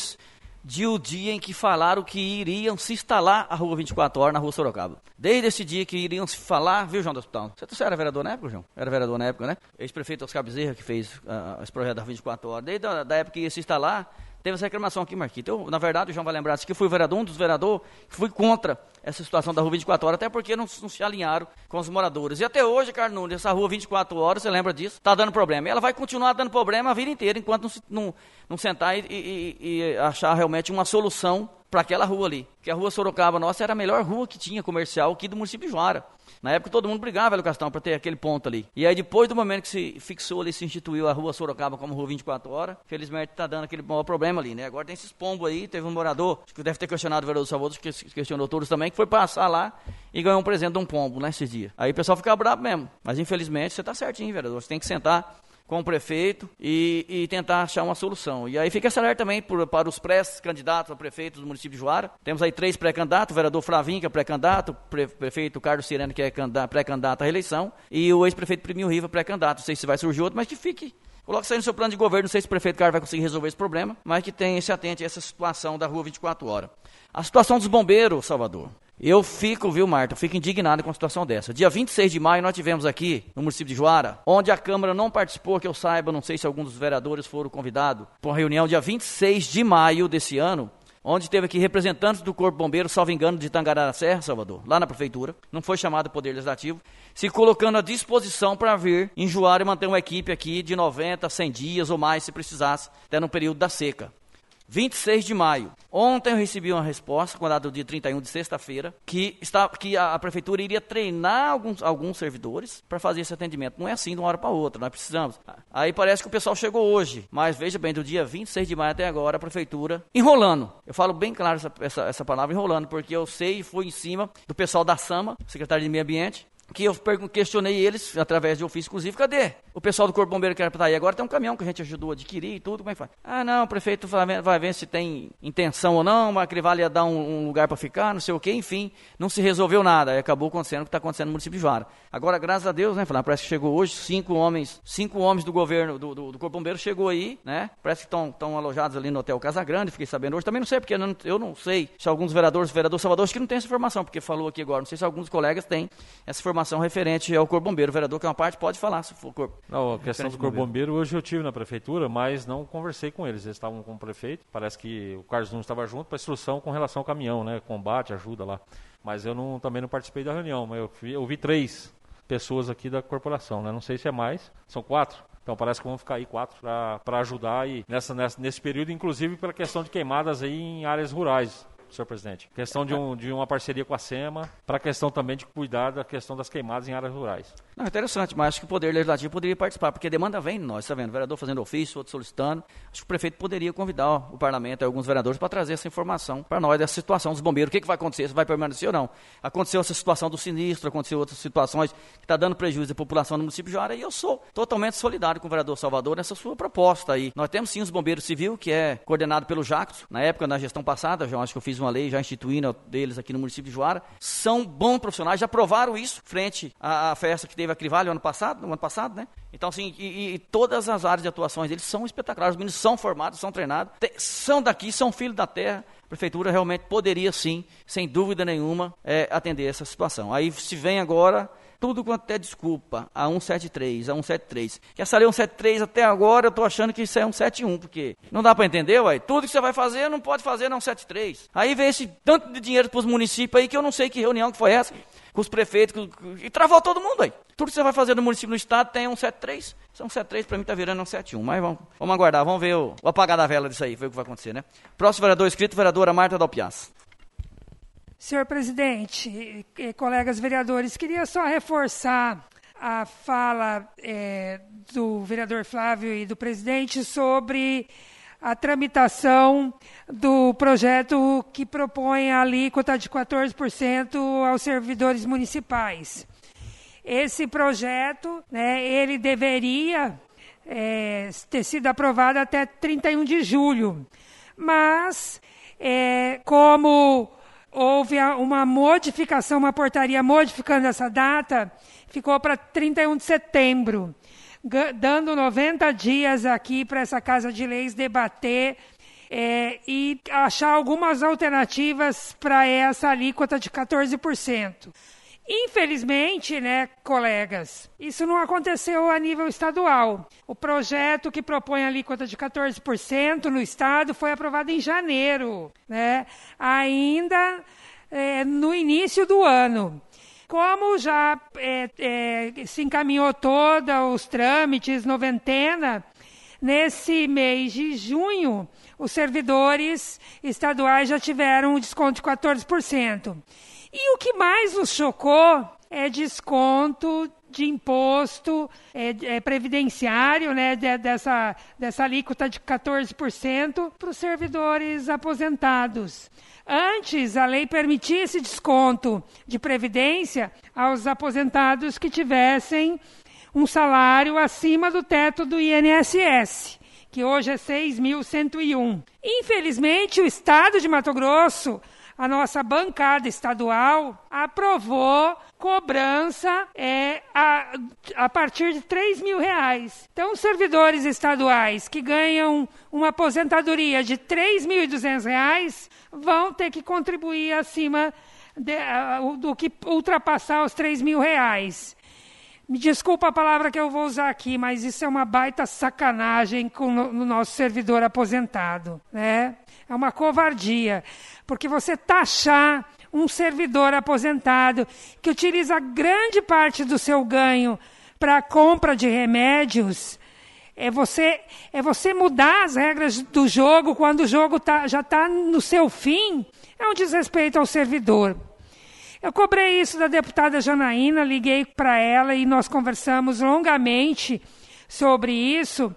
desde o dia em que falaram que iriam se instalar a rua vinte e quatro horas na rua Sorocaba. Desde esse dia que iriam se falar, viu, João do Hospital? Você era vereador na época, João? Era vereador na época, né? Ex-prefeito Oscar Bezerra, que fez uh, esse projeto da vinte e quatro horas. Desde a da época que ia se instalar, teve essa reclamação aqui, Marquinhos. Eu, na verdade, o João vai lembrar disso, que eu fui vereador, um dos vereadores que fui contra essa situação da rua vinte e quatro horas, até porque não, não se alinharam com os moradores. E até hoje, Carlos Nunes, essa rua vinte e quatro horas, você lembra disso, está dando problema. E ela vai continuar dando problema a vida inteira, enquanto não, se, não, não sentar e, e, e achar realmente uma solução para aquela rua ali. Porque a rua Sorocaba nossa era a melhor rua que tinha comercial aqui do município de Juara. Na época todo mundo brigava, Velho Castão, para ter aquele ponto ali. E aí depois do momento que se fixou ali, se instituiu a rua Sorocaba como rua vinte e quatro horas, felizmente está dando aquele maior problema ali, né? Agora tem esses pombos aí, teve um morador, que deve ter questionado o vereador Salvador, que questionou todos também, que foi passar lá e ganhou um presente de um pombo, né, esses dias. Aí o pessoal fica bravo mesmo. Mas infelizmente você está certinho, vereador. Você tem que sentar com o prefeito e, e tentar achar uma solução. E aí fica esse alerta também por, para os pré-candidatos a prefeito do município de Juara. Temos aí três pré-candidatos, o vereador Flavinho, que é pré-candidato, o pre, prefeito Carlos Sirene, que é pré-candidato à reeleição, e o ex-prefeito Primil Riva, pré-candidato. Não sei se vai surgir outro, mas que fique. Coloque isso aí no seu plano de governo, não sei se o prefeito Carlos vai conseguir resolver esse problema, mas que tenha esse atente a essa situação da rua vinte e quatro horas. A situação dos bombeiros, Salvador. Eu fico, viu, Marta, eu fico indignado com a situação dessa. Dia vinte e seis de maio nós tivemos aqui, no município de Juara, onde a Câmara não participou, que eu saiba, não sei se alguns dos vereadores foram convidados, para uma reunião dia vinte e seis de maio desse ano, onde teve aqui representantes do Corpo Bombeiro, salvo engano, de Tangará da Serra, Salvador, lá na prefeitura, não foi chamado o Poder Legislativo, se colocando à disposição para vir em Juara e manter uma equipe aqui de noventa, cem dias ou mais, se precisasse, até no período da seca. vinte e seis de maio. Ontem eu recebi uma resposta, com a data do dia trinta e um de sexta-feira, que, está, que a, a prefeitura iria treinar alguns, alguns servidores para fazer esse atendimento. Não é assim de uma hora para outra, nós precisamos. Aí parece que o pessoal chegou hoje, mas veja bem, do dia vinte e seis de maio até agora, a prefeitura enrolando. Eu falo bem claro essa, essa, essa palavra, enrolando, porque eu sei e fui em cima do pessoal da SAMA, secretário de Meio Ambiente, que eu questionei eles, através de ofício, inclusive, cadê o pessoal do Corpo Bombeiro que era para estar aí? Agora tem um caminhão que a gente ajudou a adquirir e tudo, como é que faz? Ah, não, o prefeito vai ver, vai ver se tem intenção ou não, mas aquele vale ia dar um, um lugar para ficar, não sei o quê, enfim, não se resolveu nada, aí acabou acontecendo o que está acontecendo no município de Juara. Agora, graças a Deus, né, Flávio, parece que chegou hoje, cinco homens, cinco homens do governo, do, do, do Corpo Bombeiro chegou aí, né, parece que estão alojados ali no Hotel Casa Grande, fiquei sabendo hoje, também não sei, porque eu não, eu não sei se alguns vereadores, o vereador Salvador, acho que não tem essa informação, porque falou aqui agora, não sei se alguns colegas têm essa informação referente ao Corpo Bombeiro. O vereador, que é uma parte, pode falar se for corpo. Não, a questão do Corpo Bombeiro, hoje eu tive na prefeitura, mas não conversei com eles. Eles estavam com o prefeito, parece que o Carlos Nunes estava junto para instrução com relação ao caminhão, né? Combate, ajuda lá. Mas eu não, também não participei da reunião, mas eu vi, eu vi três pessoas aqui da corporação, né? Não sei se é mais, são quatro. Então parece que vão ficar aí quatro para ajudar e nessa, nessa, nesse período, inclusive pela questão de queimadas aí em áreas rurais. Senhor presidente, questão de, um, de uma parceria com a SEMA, para a questão também de cuidar da questão das queimadas em áreas rurais. Não, interessante, mas acho que o Poder Legislativo poderia participar, porque a demanda vem de nós, está vendo? O vereador fazendo ofício, outro solicitando. Acho que o prefeito poderia convidar ó, o parlamento e alguns vereadores para trazer essa informação para nós, dessa situação dos bombeiros. O que, que vai acontecer? Se vai permanecer ou não? Aconteceu essa situação do sinistro, aconteceu outras situações que está dando prejuízo à população do município de Juara, e eu sou totalmente solidário com o vereador Salvador nessa sua proposta aí. Nós temos sim os bombeiros civil, que é coordenado pelo Jactos, na época, na gestão passada, já acho que eu fiz uma lei já instituindo deles aqui no município de Juara, são bons profissionais, já provaram isso frente à, à festa que teve a Crivalho ano passado, no ano passado, né? Então, assim, e, e todas as áreas de atuações deles são espetaculares, os meninos são formados, são treinados, te, são daqui, são filhos da terra. A prefeitura realmente poderia sim, sem dúvida nenhuma, é, atender essa situação. Aí se vem agora tudo quanto é desculpa, a cento e setenta e três, a cento e setenta e três. Que essa lei cento e setenta e três até agora eu estou achando que isso é cento e setenta e um, porque não dá para entender, ué. Tudo que você vai fazer não pode fazer na cento e setenta e três. Aí vem esse tanto de dinheiro para os municípios aí que eu não sei que reunião que foi essa, com os prefeitos, com, e travou todo mundo aí. Tudo que você vai fazer no município, no estado, tem cento e setenta e três. cento e setenta e três para mim está virando cento e setenta e um. Mas vamos, vamos aguardar, vamos ver o, o apagar da vela disso aí, ver o que vai acontecer, né? Próximo vereador inscrito, vereadora Marta Dalpiaz. Senhor presidente, e colegas vereadores, queria só reforçar a fala é, do vereador Flávio e do presidente sobre a tramitação do projeto que propõe a alíquota de quatorze por cento aos servidores municipais. Esse projeto, né, ele deveria é, ter sido aprovado até trinta e um de julho, mas é, como houve uma modificação, uma portaria modificando essa data, ficou para trinta e um de setembro, dando noventa dias aqui para essa Casa de Leis debater é, e achar algumas alternativas para essa alíquota de quatorze por cento. Infelizmente, né, colegas, isso não aconteceu a nível estadual. O projeto que propõe a alíquota de quatorze por cento no estado foi aprovado em janeiro, né, ainda é, no início do ano. Como já é, é, se encaminhou todos os trâmites, noventena, nesse mês de junho, os servidores estaduais já tiveram um desconto de quatorze por cento. E o que mais nos chocou é desconto de imposto é, é, previdenciário, né, de, dessa, dessa alíquota de quatorze por cento para os servidores aposentados. Antes, a lei permitia esse desconto de previdência aos aposentados que tivessem um salário acima do teto do I N S S, que hoje é seis mil cento e um. Infelizmente, o Estado de Mato Grosso, a nossa bancada estadual, aprovou cobrança é, a, a partir de três mil reais. Então, os servidores estaduais que ganham uma aposentadoria de três mil e duzentos reais vão ter que contribuir acima de, uh, do que ultrapassar os três mil reais. Me desculpa a palavra que eu vou usar aqui, mas isso é uma baita sacanagem com o no nosso servidor aposentado, né? É uma covardia, porque você taxar um servidor aposentado que utiliza grande parte do seu ganho para compra de remédios, É você, é você mudar as regras do jogo quando o jogo tá, já está no seu fim, é um desrespeito ao servidor. Eu cobrei isso da deputada Janaína, liguei para ela e nós conversamos longamente sobre isso.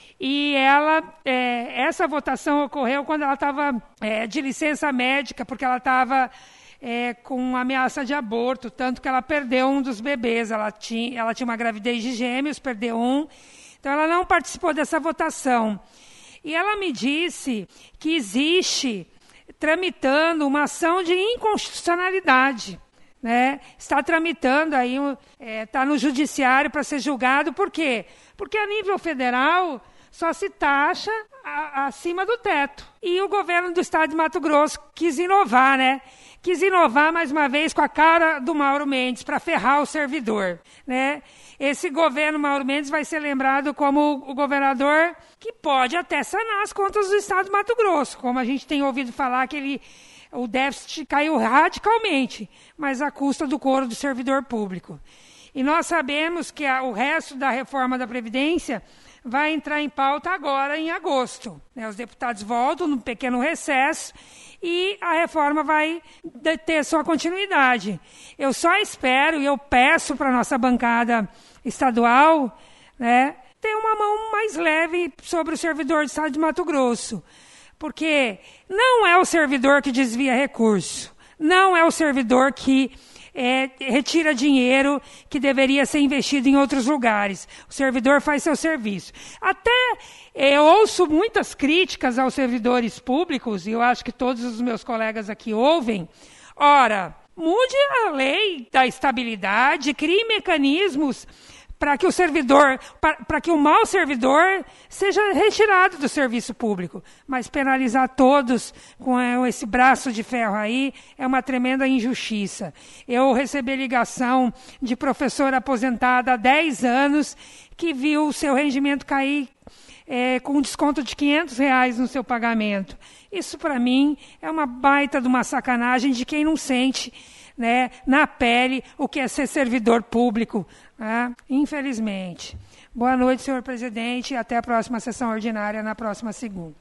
E ela, é, essa votação ocorreu quando ela estava é, de licença médica, porque ela estava é, com ameaça de aborto, tanto que ela perdeu um dos bebês. Ela tinha, ela tinha uma gravidez de gêmeos, perdeu um. Então, ela não participou dessa votação. E ela me disse que existe, tramitando, uma ação de inconstitucionalidade. Né? Está tramitando aí, está é, no judiciário para ser julgado. Por quê? Porque a nível federal só se taxa a, acima do teto. E o governo do estado de Mato Grosso quis inovar, né? Quis inovar mais uma vez com a cara do Mauro Mendes para ferrar o servidor, né? Esse governo Mauro Mendes vai ser lembrado como o governador que pode até sanar as contas do estado de Mato Grosso, como a gente tem ouvido falar que ele, o déficit caiu radicalmente, mas à custa do couro do servidor público. E nós sabemos que a, o resto da reforma da Previdência vai entrar em pauta agora, em agosto. Né? Os deputados voltam num pequeno recesso e a reforma vai ter sua continuidade. Eu só espero e eu peço para a nossa bancada estadual, né, ter uma mão mais leve sobre o servidor do estado de Mato Grosso. Porque não é o servidor que desvia recurso, não é o servidor que É, retira dinheiro que deveria ser investido em outros lugares. O servidor faz seu serviço. Até eu ouço muitas críticas aos servidores públicos, e eu acho que todos os meus colegas aqui ouvem. Ora, mude a lei da estabilidade, crie mecanismos para que o servidor, para que o mau servidor seja retirado do serviço público. Mas penalizar todos com esse braço de ferro aí é uma tremenda injustiça. Eu recebi ligação de professora aposentada há dez anos que viu o seu rendimento cair é, com um desconto de quinhentos reais no seu pagamento. Isso, para mim, é uma baita de uma sacanagem de quem não sente, né, na pele o que é ser servidor público, né? Infelizmente. Boa noite, senhor presidente, e até a próxima sessão ordinária, na próxima segunda.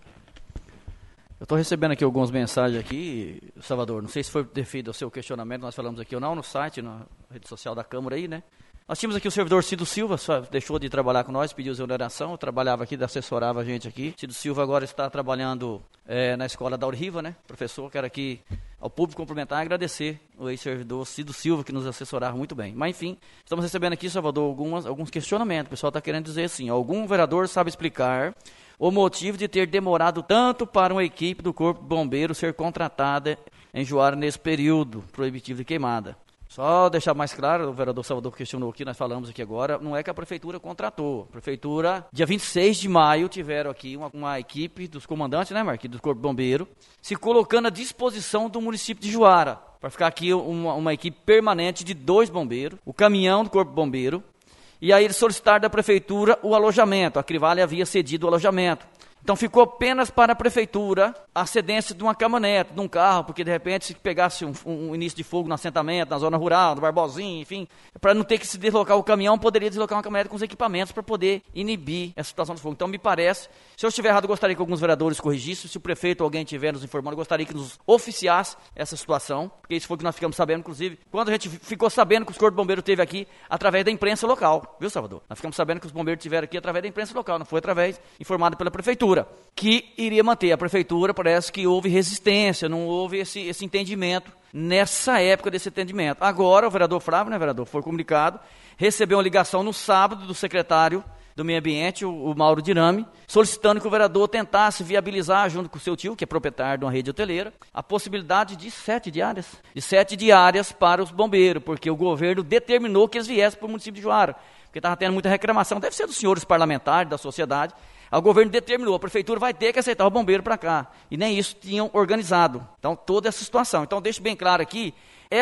Eu estou recebendo aqui algumas mensagens aqui, Salvador, não sei se foi devido ao seu questionamento, nós falamos aqui ou não, no site, na rede social da Câmara aí, né? Nós tínhamos aqui o servidor Cido Silva, só deixou de trabalhar com nós, pediu exoneração, eu trabalhava aqui, assessorava a gente aqui. Cido Silva agora está trabalhando é, na escola da Uriva, né? Professor, quero aqui ao público cumprimentar e agradecer o ex-servidor Cido Silva, que nos assessorava muito bem. Mas, enfim, estamos recebendo aqui, Salvador, algumas, alguns questionamentos. O pessoal está querendo dizer assim, algum vereador sabe explicar o motivo de ter demorado tanto para uma equipe do Corpo de Bombeiros ser contratada em Juara nesse período proibitivo de queimada? Só deixar mais claro, o vereador Salvador questionou aqui, nós falamos aqui agora, não é que a prefeitura contratou. A prefeitura, dia vinte e seis de maio, tiveram aqui uma, uma equipe dos comandantes, né, Marquinhos, do Corpo de Bombeiro, se colocando à disposição do município de Juara, para ficar aqui uma, uma equipe permanente de dois bombeiros, o caminhão do Corpo de Bombeiro, e aí eles solicitaram da prefeitura o alojamento, a Crivale havia cedido o alojamento. Então ficou apenas para a prefeitura a cedência de uma caminhonete, de um carro, porque de repente se pegasse um, um início de fogo no assentamento, na zona rural, no Barbosinho, enfim, para não ter que se deslocar o caminhão, poderia deslocar uma caminhonete com os equipamentos para poder inibir essa situação de fogo. Então me parece, se eu estiver errado, eu gostaria que alguns vereadores corrigissem, se o prefeito ou alguém estiver nos informando, eu gostaria que nos oficiasse essa situação, porque isso foi o que nós ficamos sabendo, inclusive, quando a gente ficou sabendo que os Corpos de Bombeiros esteve aqui através da imprensa local, viu, Salvador? Nós ficamos sabendo que os bombeiros estiveram aqui através da imprensa local, não foi através, informado pela prefeitura, que iria manter. A prefeitura parece que houve resistência, não houve esse, esse entendimento nessa época desse entendimento. Agora o vereador Flávio, né, vereador, foi comunicado, recebeu uma ligação no sábado do secretário do Meio Ambiente, o, o Mauro Dirame, solicitando que o vereador tentasse viabilizar, junto com o seu tio, que é proprietário de uma rede hoteleira, a possibilidade de sete diárias, de sete diárias para os bombeiros, porque o governo determinou que eles viessem para o município de Juara, porque estava tendo muita reclamação, deve ser dos senhores parlamentares, da sociedade. O governo determinou, a prefeitura vai ter que aceitar o bombeiro para cá. E nem isso tinham organizado. Então, toda essa situação. Então, deixo bem claro aqui, essa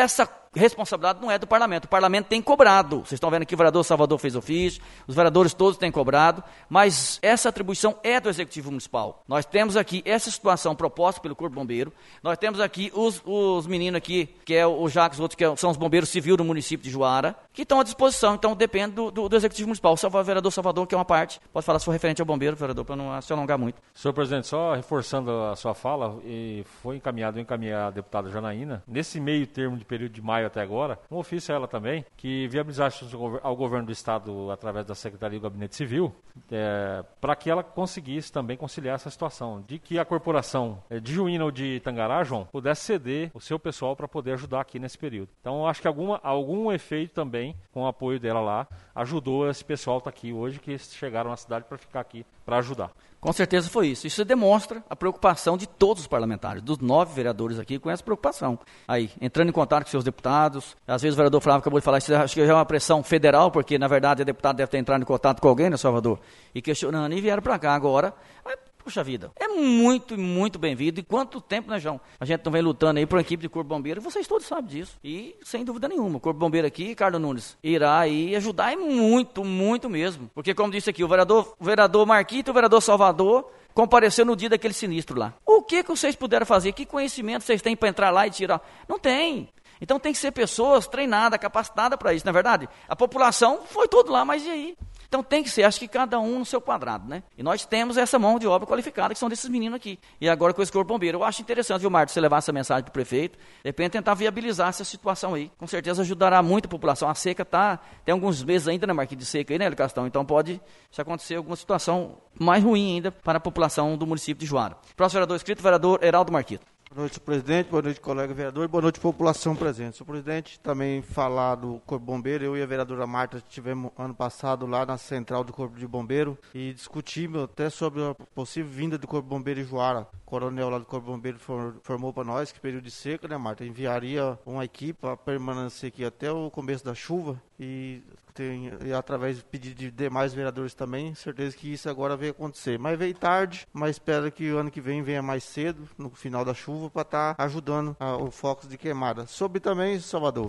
responsabilidade não é do parlamento. O parlamento tem cobrado. Vocês estão vendo que o vereador Salvador fez ofício, os vereadores todos têm cobrado, mas essa atribuição é do Executivo Municipal. Nós temos aqui essa situação proposta pelo Corpo Bombeiro, nós temos aqui os, os meninos aqui, que é o Jacques, outros que são os bombeiros civis do município de Juara, que estão à disposição, então depende do, do, do Executivo Municipal. O vereador Salvador, que é uma parte, pode falar se for referente ao bombeiro, vereador, para não se alongar muito. Senhor presidente, só reforçando a sua fala, e foi encaminhado, encaminhar a deputada Janaína, nesse meio termo de período de maio até agora, um ofício a ela também, que viabilizasse ao governo do Estado, através da Secretaria do Gabinete Civil, é, para que ela conseguisse também conciliar essa situação, de que a corporação de Juína ou de Tangará, João, pudesse ceder o seu pessoal para poder ajudar aqui nesse período. Então, acho que alguma, algum efeito também, com o apoio dela lá, ajudou esse pessoal que está aqui hoje, que chegaram na cidade para ficar aqui, para ajudar. Com certeza foi isso. Isso demonstra a preocupação de todos os parlamentares, dos nove vereadores aqui, com essa preocupação. Aí, entrando em contato com seus deputados, às vezes o vereador Flávio acabou de falar, isso acho que já é uma pressão federal, porque na verdade a deputada deve ter entrado em contato com alguém, né, Salvador? E questionando, e vieram para cá agora. Mas, puxa vida, é muito, muito bem-vindo. E quanto tempo, né, João? A gente não vem lutando aí por uma equipe de Corpo Bombeiro, vocês todos sabem disso. E, sem dúvida nenhuma, o Corpo Bombeiro aqui, Carlos Nunes, irá aí ajudar, e muito, muito mesmo. Porque, como disse aqui, o vereador, o vereador Marquito, o vereador Salvador, compareceu no dia daquele sinistro lá. O que, que vocês puderam fazer? Que conhecimento vocês têm para entrar lá e tirar? Não tem. Então tem que ser pessoas treinadas, capacitadas para isso, não é verdade? A população foi todo lá, mas e aí? Então tem que ser, acho que cada um no seu quadrado, né? E nós temos essa mão de obra qualificada, que são desses meninos aqui. E agora com esse Corpo Bombeiro. Eu acho interessante, viu, Marcos, você levar essa mensagem para o prefeito, de repente tentar viabilizar essa situação aí. Com certeza ajudará muito a população. A seca tá, tem alguns meses ainda, né, Marquinhos, de seca aí, né, Castão? Então pode, se acontecer alguma situação mais ruim ainda para a população do município de Juara. Próximo vereador inscrito, vereador Heraldo Marquito. Boa noite, senhor presidente. Boa noite, colega vereador. Boa noite, população presente. Senhor presidente, também falar do Corpo Bombeiro. Eu e a vereadora Marta estivemos ano passado lá na central do Corpo de Bombeiro e discutimos até sobre a possível vinda do Corpo Bombeiro em Juara. O coronel lá do Corpo Bombeiro informou para nós que período de seca, né, Marta, enviaria uma equipe para permanecer aqui até o começo da chuva e, tem, e através de pedido de demais vereadores também, certeza que isso agora veio acontecer. Mas veio tarde, mas espero que o ano que vem venha mais cedo, no final da chuva, para estar tá ajudando a, o foco de queimada. Sobre também, Salvador,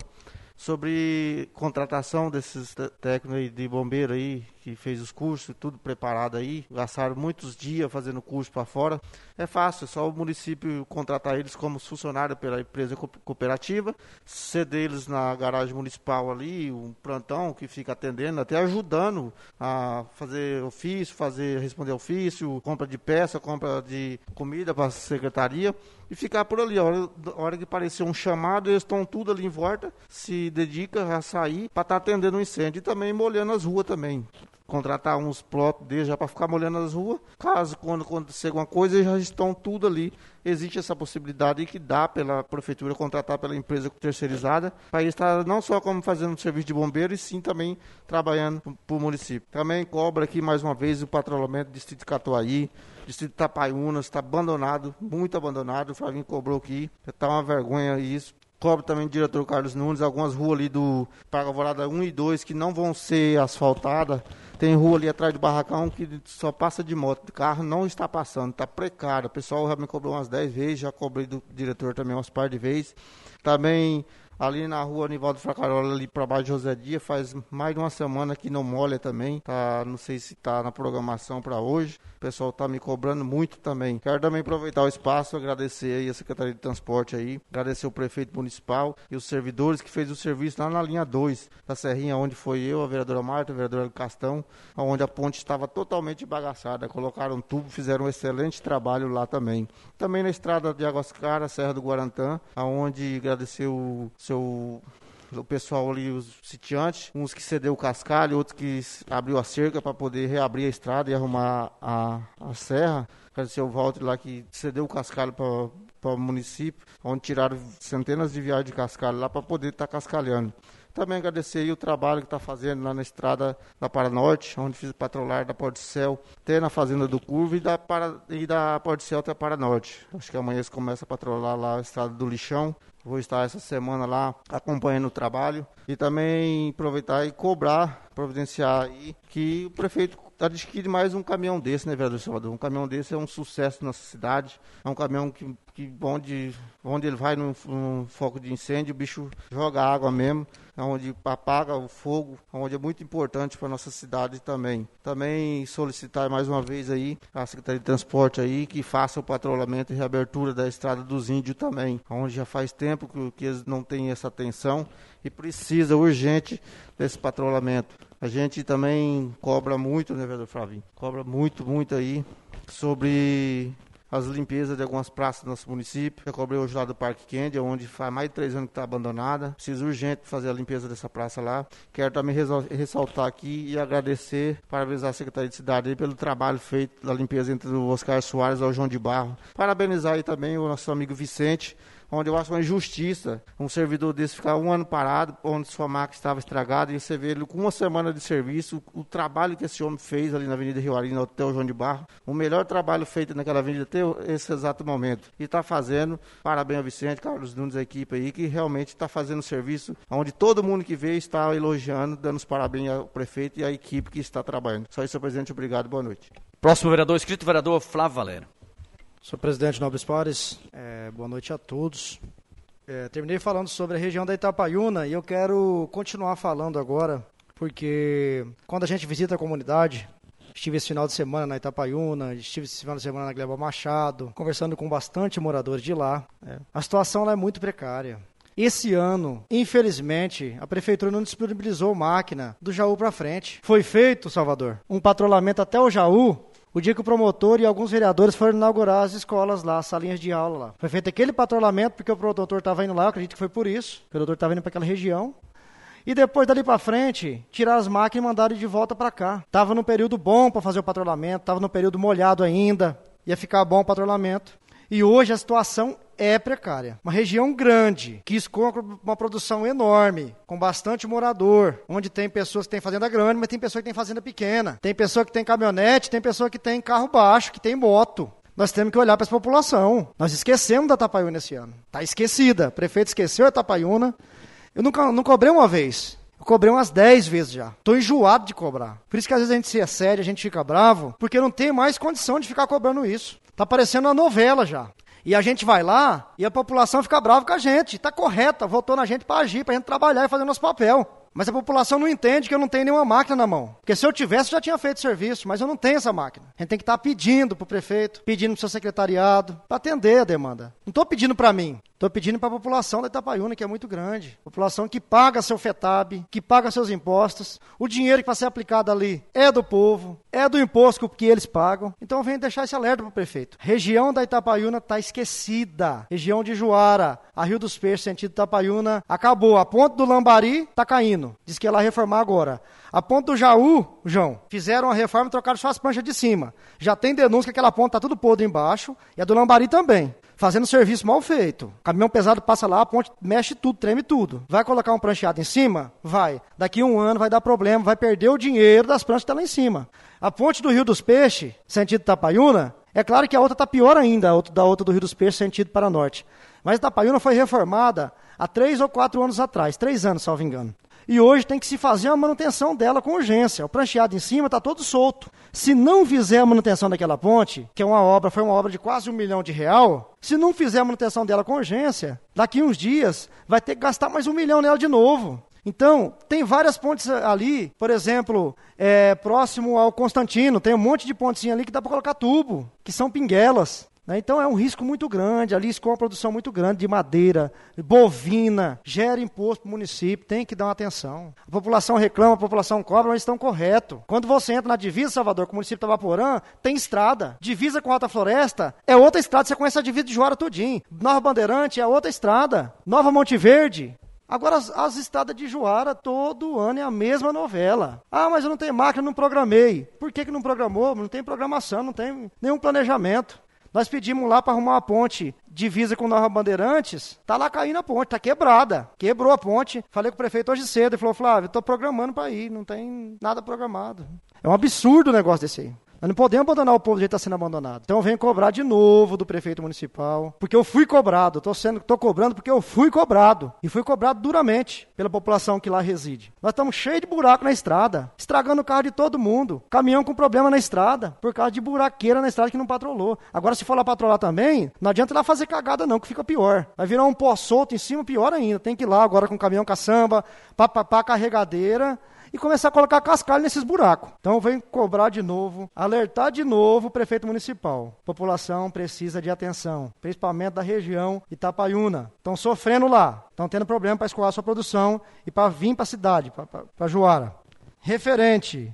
sobre contratação desses técnicos aí de bombeiro aí, que fez os cursos, tudo preparado aí, gastaram muitos dias fazendo curso para fora. É fácil, é só o município contratar eles como funcionário pela empresa cooperativa, ceder eles na garagem municipal ali, um plantão que fica atendendo, até ajudando a fazer ofício, fazer, responder ofício, compra de peça, compra de comida para a secretaria, e ficar por ali. A hora, a hora que aparecer um chamado, eles estão tudo ali em volta, se dedica a sair para estar tá atendendo o incêndio e também molhando as ruas também. Contratar uns plotos deles já para ficar molhando as ruas. Caso quando acontecer alguma coisa, eles já estão tudo ali. Existe essa possibilidade que dá pela prefeitura contratar pela empresa terceirizada para eles estar não só como fazendo um serviço de bombeiro, e sim também trabalhando para o município. Também cobra aqui mais uma vez o patrulhamento do distrito de Catuaí, distrito de Tapaiunas, está abandonado, muito abandonado. O Flavinho cobrou aqui, está uma vergonha isso. Cobra também o diretor Carlos Nunes, algumas ruas ali do Parque Alvorada um e dois que não vão ser asfaltadas. Tem rua ali atrás do barracão que só passa de moto, de carro não está passando, está precário. O pessoal já me cobrou umas dez vezes, já cobrei do diretor também umas par de vezes. Também ali na rua Nivaldo Fracarola, ali para baixo de José Dias, faz mais de uma semana que não molha também. Tá, não sei se está na programação para hoje. O pessoal está me cobrando muito também. Quero também aproveitar o espaço, agradecer aí a Secretaria de Transporte aí, agradecer o prefeito municipal e os servidores que fez o serviço lá na linha dois da Serrinha, onde foi eu, a vereadora Marta, a vereadora Castão, onde a ponte estava totalmente bagaçada. Colocaram tubo, fizeram um excelente trabalho lá também. Também na estrada de Águas Claras, Serra do Guarantã, onde agradecer o seu... o pessoal ali, os sitiantes, uns que cedeu o cascalho, outros que abriu a cerca para poder reabrir a estrada e arrumar a, a serra. Agradecer o Walter lá que cedeu o cascalho para o município, onde tiraram centenas de viagens de cascalho lá para poder estar tá cascalhando. Também agradecer aí o trabalho que está fazendo lá na estrada da Paranorte, onde fiz patrolar da Porticel, até na fazenda do Curvo, e da, para, e da Porticel até a Paranorte. Acho que amanhã eles começam a patrolar lá a estrada do Lixão. Vou estar essa semana lá acompanhando o trabalho e também aproveitar e cobrar, providenciar aí que o prefeito adquire mais um caminhão desse, né, vereador Salvador? Um caminhão desse é um sucesso na nossa cidade. É um caminhão que, que onde, onde ele vai num, num foco de incêndio, o bicho joga água mesmo, onde apaga o fogo, onde é muito importante para a nossa cidade também. Também solicitar mais uma vez aí a Secretaria de Transporte aí que faça o patrulhamento e reabertura da Estrada dos Índios também, onde já faz tempo que, que eles não têm essa atenção e precisa urgente desse patrulhamento. A gente também cobra muito, né, vereador Flavinho? Cobra muito, muito aí sobre as limpezas de algumas praças do nosso município. Eu cobrei hoje lá do Parque Kennedy, onde faz mais de três anos que está abandonada. Preciso urgente fazer a limpeza dessa praça lá. Quero também ressaltar aqui e agradecer, parabenizar a Secretaria de Cidade aí pelo trabalho feito da limpeza entre o Oscar Soares e o João de Barro. Parabenizar aí também o nosso amigo Vicente, onde eu acho uma injustiça um servidor desse ficar um ano parado, onde sua máquina estava estragada, e você vê ele com uma semana de serviço, o, o trabalho que esse homem fez ali na Avenida Rio Arina, até o João de Barro, o melhor trabalho feito naquela avenida até esse exato momento. E está fazendo, parabéns ao Vicente, Carlos Nunes, a equipe aí, que realmente está fazendo serviço, onde todo mundo que veio está elogiando, dando os parabéns ao prefeito e à equipe que está trabalhando. Só isso, senhor presidente, obrigado, boa noite. Próximo vereador inscrito, vereador Flávio Valério. Senhor presidente Nobres Pares, é, boa noite a todos. É, terminei falando sobre a região da Itapaiúna e eu quero continuar falando agora, porque quando a gente visita a comunidade, estive esse final de semana na Itapaiúna, estive esse final de semana na Gleba Machado, conversando com bastante moradores de lá. É, a situação lá é muito precária. Esse ano, infelizmente, a prefeitura não disponibilizou máquina do Jaú para frente. Foi feito, Salvador, um patrulhamento até o Jaú, o dia que o promotor e alguns vereadores foram inaugurar as escolas lá, as salinhas de aula lá. Foi feito aquele patrulhamento porque o promotor estava indo lá, eu acredito que foi por isso. O promotor estava indo para aquela região. E depois, dali para frente, tiraram as máquinas e mandaram de volta para cá. Estava num período bom para fazer o patrulhamento, estava num período molhado ainda, ia ficar bom o patrulhamento. E hoje a situação é precária. Uma região grande, que esconde uma produção enorme, com bastante morador, onde tem pessoas que têm fazenda grande, mas tem pessoa que tem fazenda pequena. Tem pessoa que tem caminhonete, tem pessoa que tem carro baixo, que tem moto. Nós temos que olhar para essa população. Nós esquecemos da Itapaiúna esse ano. Está esquecida. O prefeito esqueceu a Itapaiúna. Eu nunca, não cobrei uma vez. Eu cobrei umas dez vezes já. Estou enjoado de cobrar. Por isso que às vezes a gente se excede, a gente fica bravo, porque não tem mais condição de ficar cobrando isso. Está parecendo uma novela já. E a gente vai lá e a população fica brava com a gente. Está correta, votou na gente para agir, para a gente trabalhar e fazer nosso papel. Mas a população não entende que eu não tenho nenhuma máquina na mão. Porque se eu tivesse, eu já tinha feito serviço, mas eu não tenho essa máquina. A gente tem que estar pedindo para o prefeito, pedindo para o seu secretariado, para atender a demanda. Não estou pedindo para mim, estou pedindo para a população da Itapaiúna, que é muito grande. População que paga seu FETAB, que paga seus impostos. O dinheiro que vai ser aplicado ali é do povo, é do imposto que eles pagam. Então eu venho deixar esse alerta para o prefeito. Região da Itapaiúna está esquecida. Região de Juara, a Rio dos Peixes, sentido Itapaiúna, acabou. A ponte do Lambari está caindo. Diz que ia lá reformar agora. A ponte do Jaú, João, fizeram a reforma e trocaram só as pranchas de cima. Já tem denúncia que aquela ponte está tudo podre embaixo, e a do Lambari também. Fazendo serviço mal feito. Caminhão pesado passa lá, a ponte mexe tudo, treme tudo. Vai colocar um prancheado em cima? Vai. Daqui a um ano vai dar problema, vai perder o dinheiro das pranchas que estão lá em cima. A ponte do Rio dos Peixes, sentido Itapaiúna, é claro que a outra está pior ainda, a outra, da outra do Rio dos Peixes, sentido para norte. Mas a Itapaiúna foi reformada há três ou quatro anos atrás, três anos, salvo engano. E hoje tem que se fazer a manutenção dela com urgência. O prancheado em cima está todo solto. Se não fizer a manutenção daquela ponte, que é uma obra, foi uma obra de quase um milhão de real, se não fizer a manutenção dela com urgência, daqui uns dias vai ter que gastar mais um milhão nela de novo. Então, tem várias pontes ali, por exemplo, é, próximo ao Constantino, tem um monte de pontezinha ali que dá para colocar tubo, que são pinguelas. Então é um risco muito grande, ali com uma produção muito grande de madeira, bovina, gera imposto para o município, tem que dar uma atenção. A população reclama, a população cobra, mas estão corretos. Quando você entra na divisa, Salvador, com o município de Itabaporã, tem estrada. Divisa com Alta Floresta é outra estrada, você conhece a divisa de Juara tudinho. Nova Bandeirante é outra estrada. Nova Monte Verde. Agora, as, as estradas de Juara, todo ano é a mesma novela. Ah, mas eu não tenho máquina, não programei. Por que que não programou? Não tem programação, não tem nenhum planejamento. Nós pedimos lá para arrumar uma ponte divisa com Nova Bandeirantes, tá lá caindo a ponte, tá quebrada. Quebrou a ponte. Falei com o prefeito hoje cedo, ele falou, Flávio, estou programando para ir, não tem nada programado. É um absurdo o negócio desse aí. Nós não podemos abandonar o povo do jeito que está sendo abandonado. Então eu venho cobrar de novo do prefeito municipal, porque eu fui cobrado, estou sendo, tô cobrando porque eu fui cobrado, e fui cobrado duramente pela população que lá reside. Nós estamos cheios de buraco na estrada, estragando o carro de todo mundo, caminhão com problema na estrada, por causa de buraqueira na estrada que não patrolou. Agora, se for lá patrolar também, não adianta ir lá fazer cagada não, que fica pior. Vai virar um pó solto em cima, pior ainda. Tem que ir lá agora com caminhão caçamba, pá, pá, pá, carregadeira, e começar a colocar cascalho nesses buracos. Então vem cobrar de novo, alertar de novo o prefeito municipal. A população precisa de atenção, principalmente da região Itapaiúna. Estão sofrendo lá, estão tendo problema para escoar a sua produção e para vir para a cidade, para Juara. Referente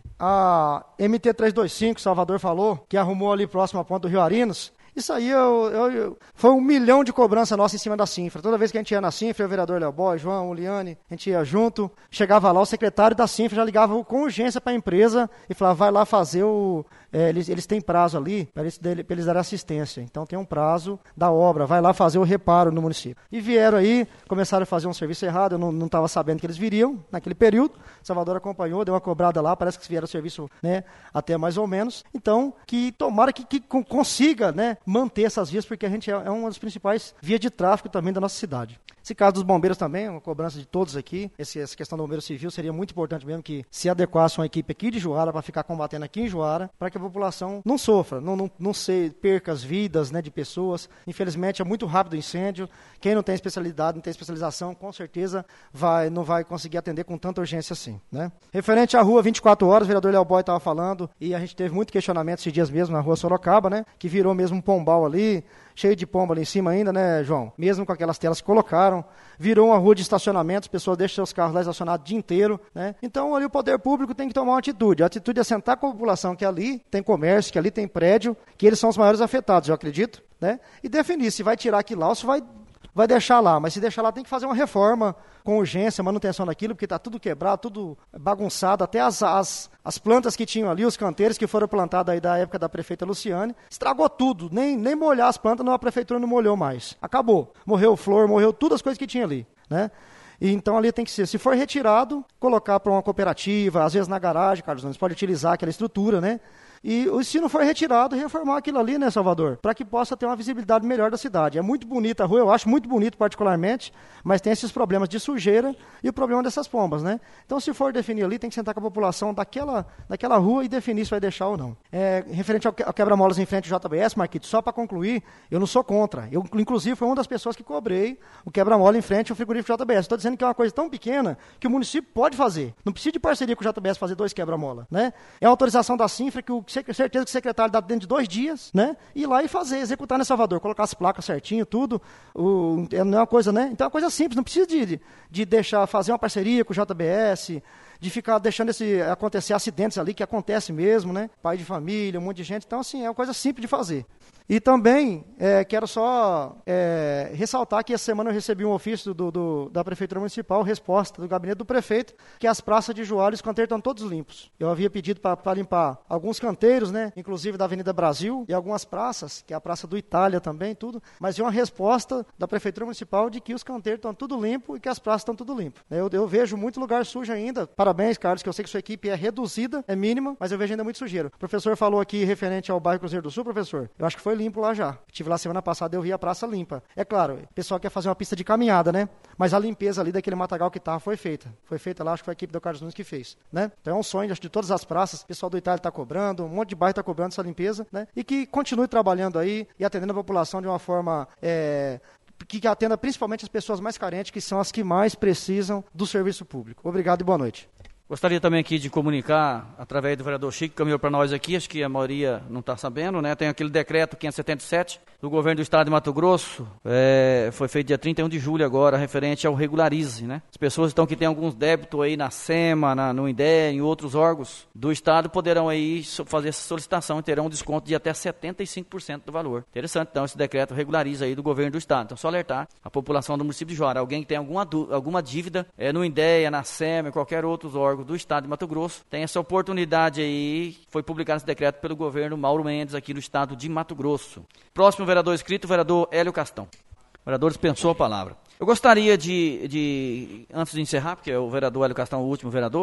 a M T trezentos e vinte e cinco, Salvador falou, que arrumou ali próximo à ponta do Rio Arinos, isso aí eu, eu, eu, foi um milhão de cobrança nossa em cima da Cinfra. Toda vez que a gente ia na Cinfra, o vereador Léo Boy, João, Uliane, a gente ia junto, chegava lá, o secretário da Cinfra já ligava com urgência para a empresa e falava, vai lá fazer o... É, eles, eles têm prazo ali para eles, eles darem assistência. Então tem um prazo da obra, vai lá fazer o reparo no município. E vieram aí, começaram a fazer um serviço errado, eu não estava sabendo que eles viriam naquele período. Salvador acompanhou, deu uma cobrada lá, parece que vieram o serviço, né, até mais ou menos. Então, que tomara que, que consiga, né, manter essas vias, porque a gente é, é uma das principais vias de tráfego também da nossa cidade. Esse caso dos bombeiros também, uma cobrança de todos aqui. Esse, essa questão do bombeiro civil seria muito importante mesmo que se adequasse uma equipe aqui de Juara para ficar combatendo aqui em Juara, para que a população não sofra, não, não, não se perca as vidas, né, de pessoas. Infelizmente é muito rápido o incêndio. Quem não tem especialidade, não tem especialização, com certeza vai, não vai conseguir atender com tanta urgência assim, né? Referente à rua vinte e quatro horas, o vereador Léo Boy estava falando, e a gente teve muito questionamento esses dias mesmo na rua Sorocaba, né? Que virou mesmo um pombal ali, cheio de pomba ali em cima ainda, né, João? Mesmo com aquelas telas que colocaram, virou uma rua de estacionamento, as pessoas deixam seus carros lá estacionados o dia inteiro, né? Então ali o poder público tem que tomar uma atitude. A atitude é sentar com a população que ali tem comércio, que ali tem prédio, que eles são os maiores afetados, eu acredito, né? E definir se vai tirar aquilo lá ou se vai, vai deixar lá. Mas se deixar lá tem que fazer uma reforma com urgência, manutenção daquilo, porque está tudo quebrado, tudo bagunçado, até as, as, as plantas que tinham ali, os canteiros que foram plantados aí da época da prefeita Luciane, estragou tudo, nem, nem molhar as plantas, não, a prefeitura não molhou mais. Acabou. Morreu flor, morreu tudo as coisas que tinha ali, né? E então ali tem que ser, se for retirado, colocar para uma cooperativa, às vezes na garagem, Carlos Nunes, pode utilizar aquela estrutura, né? E se não for retirado, reformar aquilo ali, né, Salvador? Para que possa ter uma visibilidade melhor da cidade. É muito bonita a rua, eu acho muito bonito particularmente, mas tem esses problemas de sujeira e o problema dessas pombas, né? Então, se for definir ali, tem que sentar com a população daquela, daquela rua e definir se vai deixar ou não. É, referente ao, ao quebra-molas em frente ao J B S, Marquito, só para concluir, eu não sou contra. Eu, inclusive, fui uma das pessoas que cobrei o quebra-mola em frente ao frigorífico J B S. Estou dizendo que é uma coisa tão pequena que o município pode fazer. Não precisa de parceria com o J B S fazer dois quebra-mola, né? É a autorização da Cinfra que o certeza que o secretário dá dentro de dois dias, né? Ir lá e fazer, executar em Salvador, colocar as placas certinho, tudo. O, não é uma coisa, né? Então é uma coisa simples, não precisa de, de deixar fazer uma parceria com o J B S, de ficar deixando esse, acontecer acidentes ali, que acontece mesmo, né? Pai de família, um monte de gente. Então, assim, é uma coisa simples de fazer. E também é, quero só é, ressaltar que essa semana eu recebi um ofício do, do, da Prefeitura Municipal, resposta do gabinete do prefeito, que as praças de Juara e os canteiros estão todos limpos. Eu havia pedido para limpar alguns canteiros, né, inclusive da Avenida Brasil, e algumas praças, que é a Praça do Itália também, tudo, mas é uma resposta da Prefeitura Municipal de que os canteiros estão tudo limpo e que as praças estão tudo limpo. Eu, eu vejo muito lugar sujo ainda. Parabéns, Carlos, que eu sei que sua equipe é reduzida, é mínima, mas eu vejo ainda muito sujeiro. O professor falou aqui referente ao bairro Cruzeiro do Sul, professor, eu acho que foi limpo lá já. Estive lá semana passada, eu vi a praça limpa. É claro, o pessoal quer fazer uma pista de caminhada, né? Mas a limpeza ali daquele matagal que estava foi feita. Foi feita lá, acho que foi a equipe do Carlos Nunes que fez, né? Então é um sonho, acho, de todas as praças. O pessoal do Itália está cobrando, um monte de bairro está cobrando essa limpeza, né? E que continue trabalhando aí e atendendo a população de uma forma... É... que atenda principalmente as pessoas mais carentes, que são as que mais precisam do serviço público. Obrigado e boa noite. Gostaria também aqui de comunicar, através do vereador Chico, que caminhou para nós aqui, acho que a maioria não está sabendo, né? Tem aquele decreto quinhentos e setenta e sete do governo do estado de Mato Grosso, é, foi feito dia trinta e um de julho agora, referente ao Regularize, né? As pessoas então que têm alguns débitos aí na SEMA, na, no INDE, em outros órgãos do estado, poderão aí fazer essa solicitação e terão um desconto de até setenta e cinco por cento do valor. Interessante, então, esse decreto Regularize aí do governo do estado. Então, só alertar a população do município de Juara, alguém que tem alguma, alguma dívida é, no INDE, na SEMA, qualquer outros órgãos do estado de Mato Grosso, tem essa oportunidade aí, foi publicado esse decreto pelo governo Mauro Mendes aqui no estado de Mato Grosso. Próximo vereador inscrito, o vereador Hélio Castão. O vereador dispensou a palavra. Eu gostaria de, de, antes de encerrar, porque o vereador Hélio Castão é o último vereador,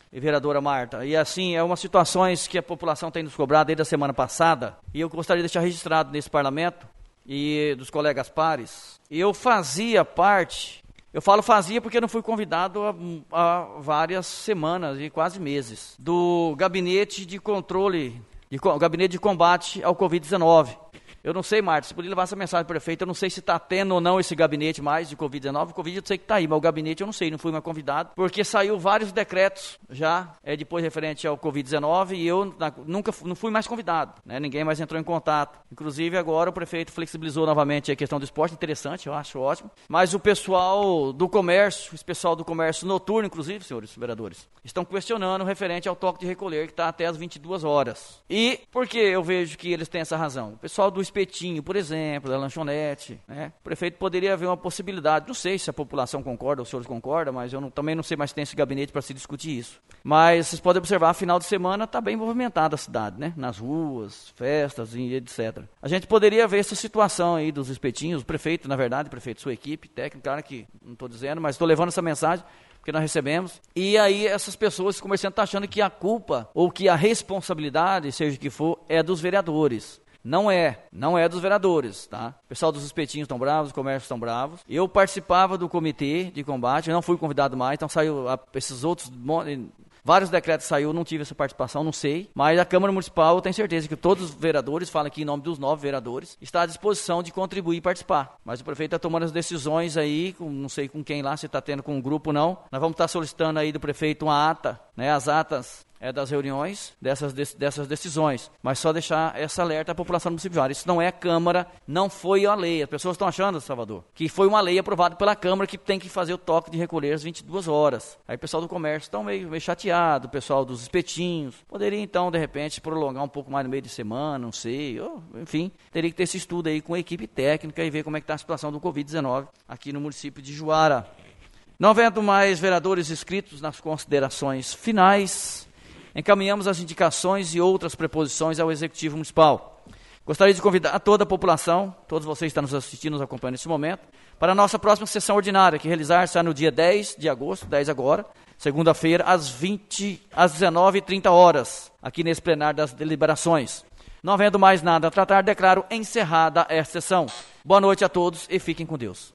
e vereadora Marta. E assim, é umas situações que a população tem nos cobrado desde a semana passada, e eu gostaria de deixar registrado nesse parlamento e dos colegas pares. Eu fazia parte, eu falo fazia porque eu não fui convidado há, há várias semanas e quase meses, do gabinete de controle, de, gabinete de combate ao covid dezenove. Eu não sei, Marta, você podia levar essa mensagem para o prefeito, eu não sei se está tendo ou não esse gabinete mais de covid dezenove, o Covid eu sei que está aí, mas o gabinete eu não sei, não fui mais convidado, porque saiu vários decretos já, é, depois referente ao covid dezenove, e eu na, nunca não fui mais convidado, né? Ninguém mais entrou em contato. Inclusive agora o prefeito flexibilizou novamente a questão do esporte, interessante, eu acho ótimo, mas o pessoal do comércio, o pessoal do comércio noturno, inclusive, senhores vereadores, estão questionando referente ao toque de recolher, que está até as vinte e duas horas. E por que eu vejo que eles têm essa razão? O pessoal do espetinho, por exemplo, da lanchonete, né? O prefeito poderia haver uma possibilidade, não sei se a população concorda, os senhores concordam, mas eu não, também não sei mais se tem esse gabinete para se discutir isso. Mas vocês podem observar, final de semana está bem movimentada a cidade, né? Nas ruas, festas e etcétera. A gente poderia ver essa situação aí dos espetinhos, o prefeito, na verdade, o prefeito, sua equipe técnica, claro que não estou dizendo, mas estou levando essa mensagem, que nós recebemos, e aí essas pessoas, os comerciantes, estão achando que a culpa, ou que a responsabilidade, seja o que for, é dos vereadores. Não é, não é dos vereadores, tá? O pessoal dos espetinhos estão bravos, os comércios estão bravos. Eu participava do comitê de combate, eu não fui convidado mais, então saiu a, esses outros, vários decretos saiu, não tive essa participação, não sei. Mas a Câmara Municipal, eu tenho certeza que todos os vereadores, falam aqui em nome dos nove vereadores, está à disposição de contribuir e participar. Mas o prefeito está tomando as decisões aí, com, não sei com quem lá, se está tendo com um grupo ou não. Nós vamos estar solicitando aí do prefeito uma ata, né, as atas é das reuniões, dessas, dessas decisões, mas só deixar essa alerta à população do município de Juara. Isso não é Câmara, não foi a lei. As pessoas estão achando, Salvador, que foi uma lei aprovada pela Câmara que tem que fazer o toque de recolher às vinte e duas horas. Aí o pessoal do comércio está meio, meio chateado, o pessoal dos espetinhos. Poderia então, de repente, prolongar um pouco mais no meio de semana, não sei, ou, enfim, teria que ter esse estudo aí com a equipe técnica e ver como é que está a situação do covid dezenove aqui no município de Juara. Não havendo mais vereadores inscritos nas considerações finais, encaminhamos as indicações e outras preposições ao Executivo Municipal. Gostaria de convidar a toda a população, todos vocês que estão nos assistindo, nos acompanhando nesse momento, para a nossa próxima sessão ordinária, que realizar-se no dia dez de agosto, dez agora, segunda-feira, às vinte, às dezenove e trinta horas, aqui nesse plenário das deliberações. Não havendo mais nada a tratar, declaro encerrada esta sessão. Boa noite a todos e fiquem com Deus.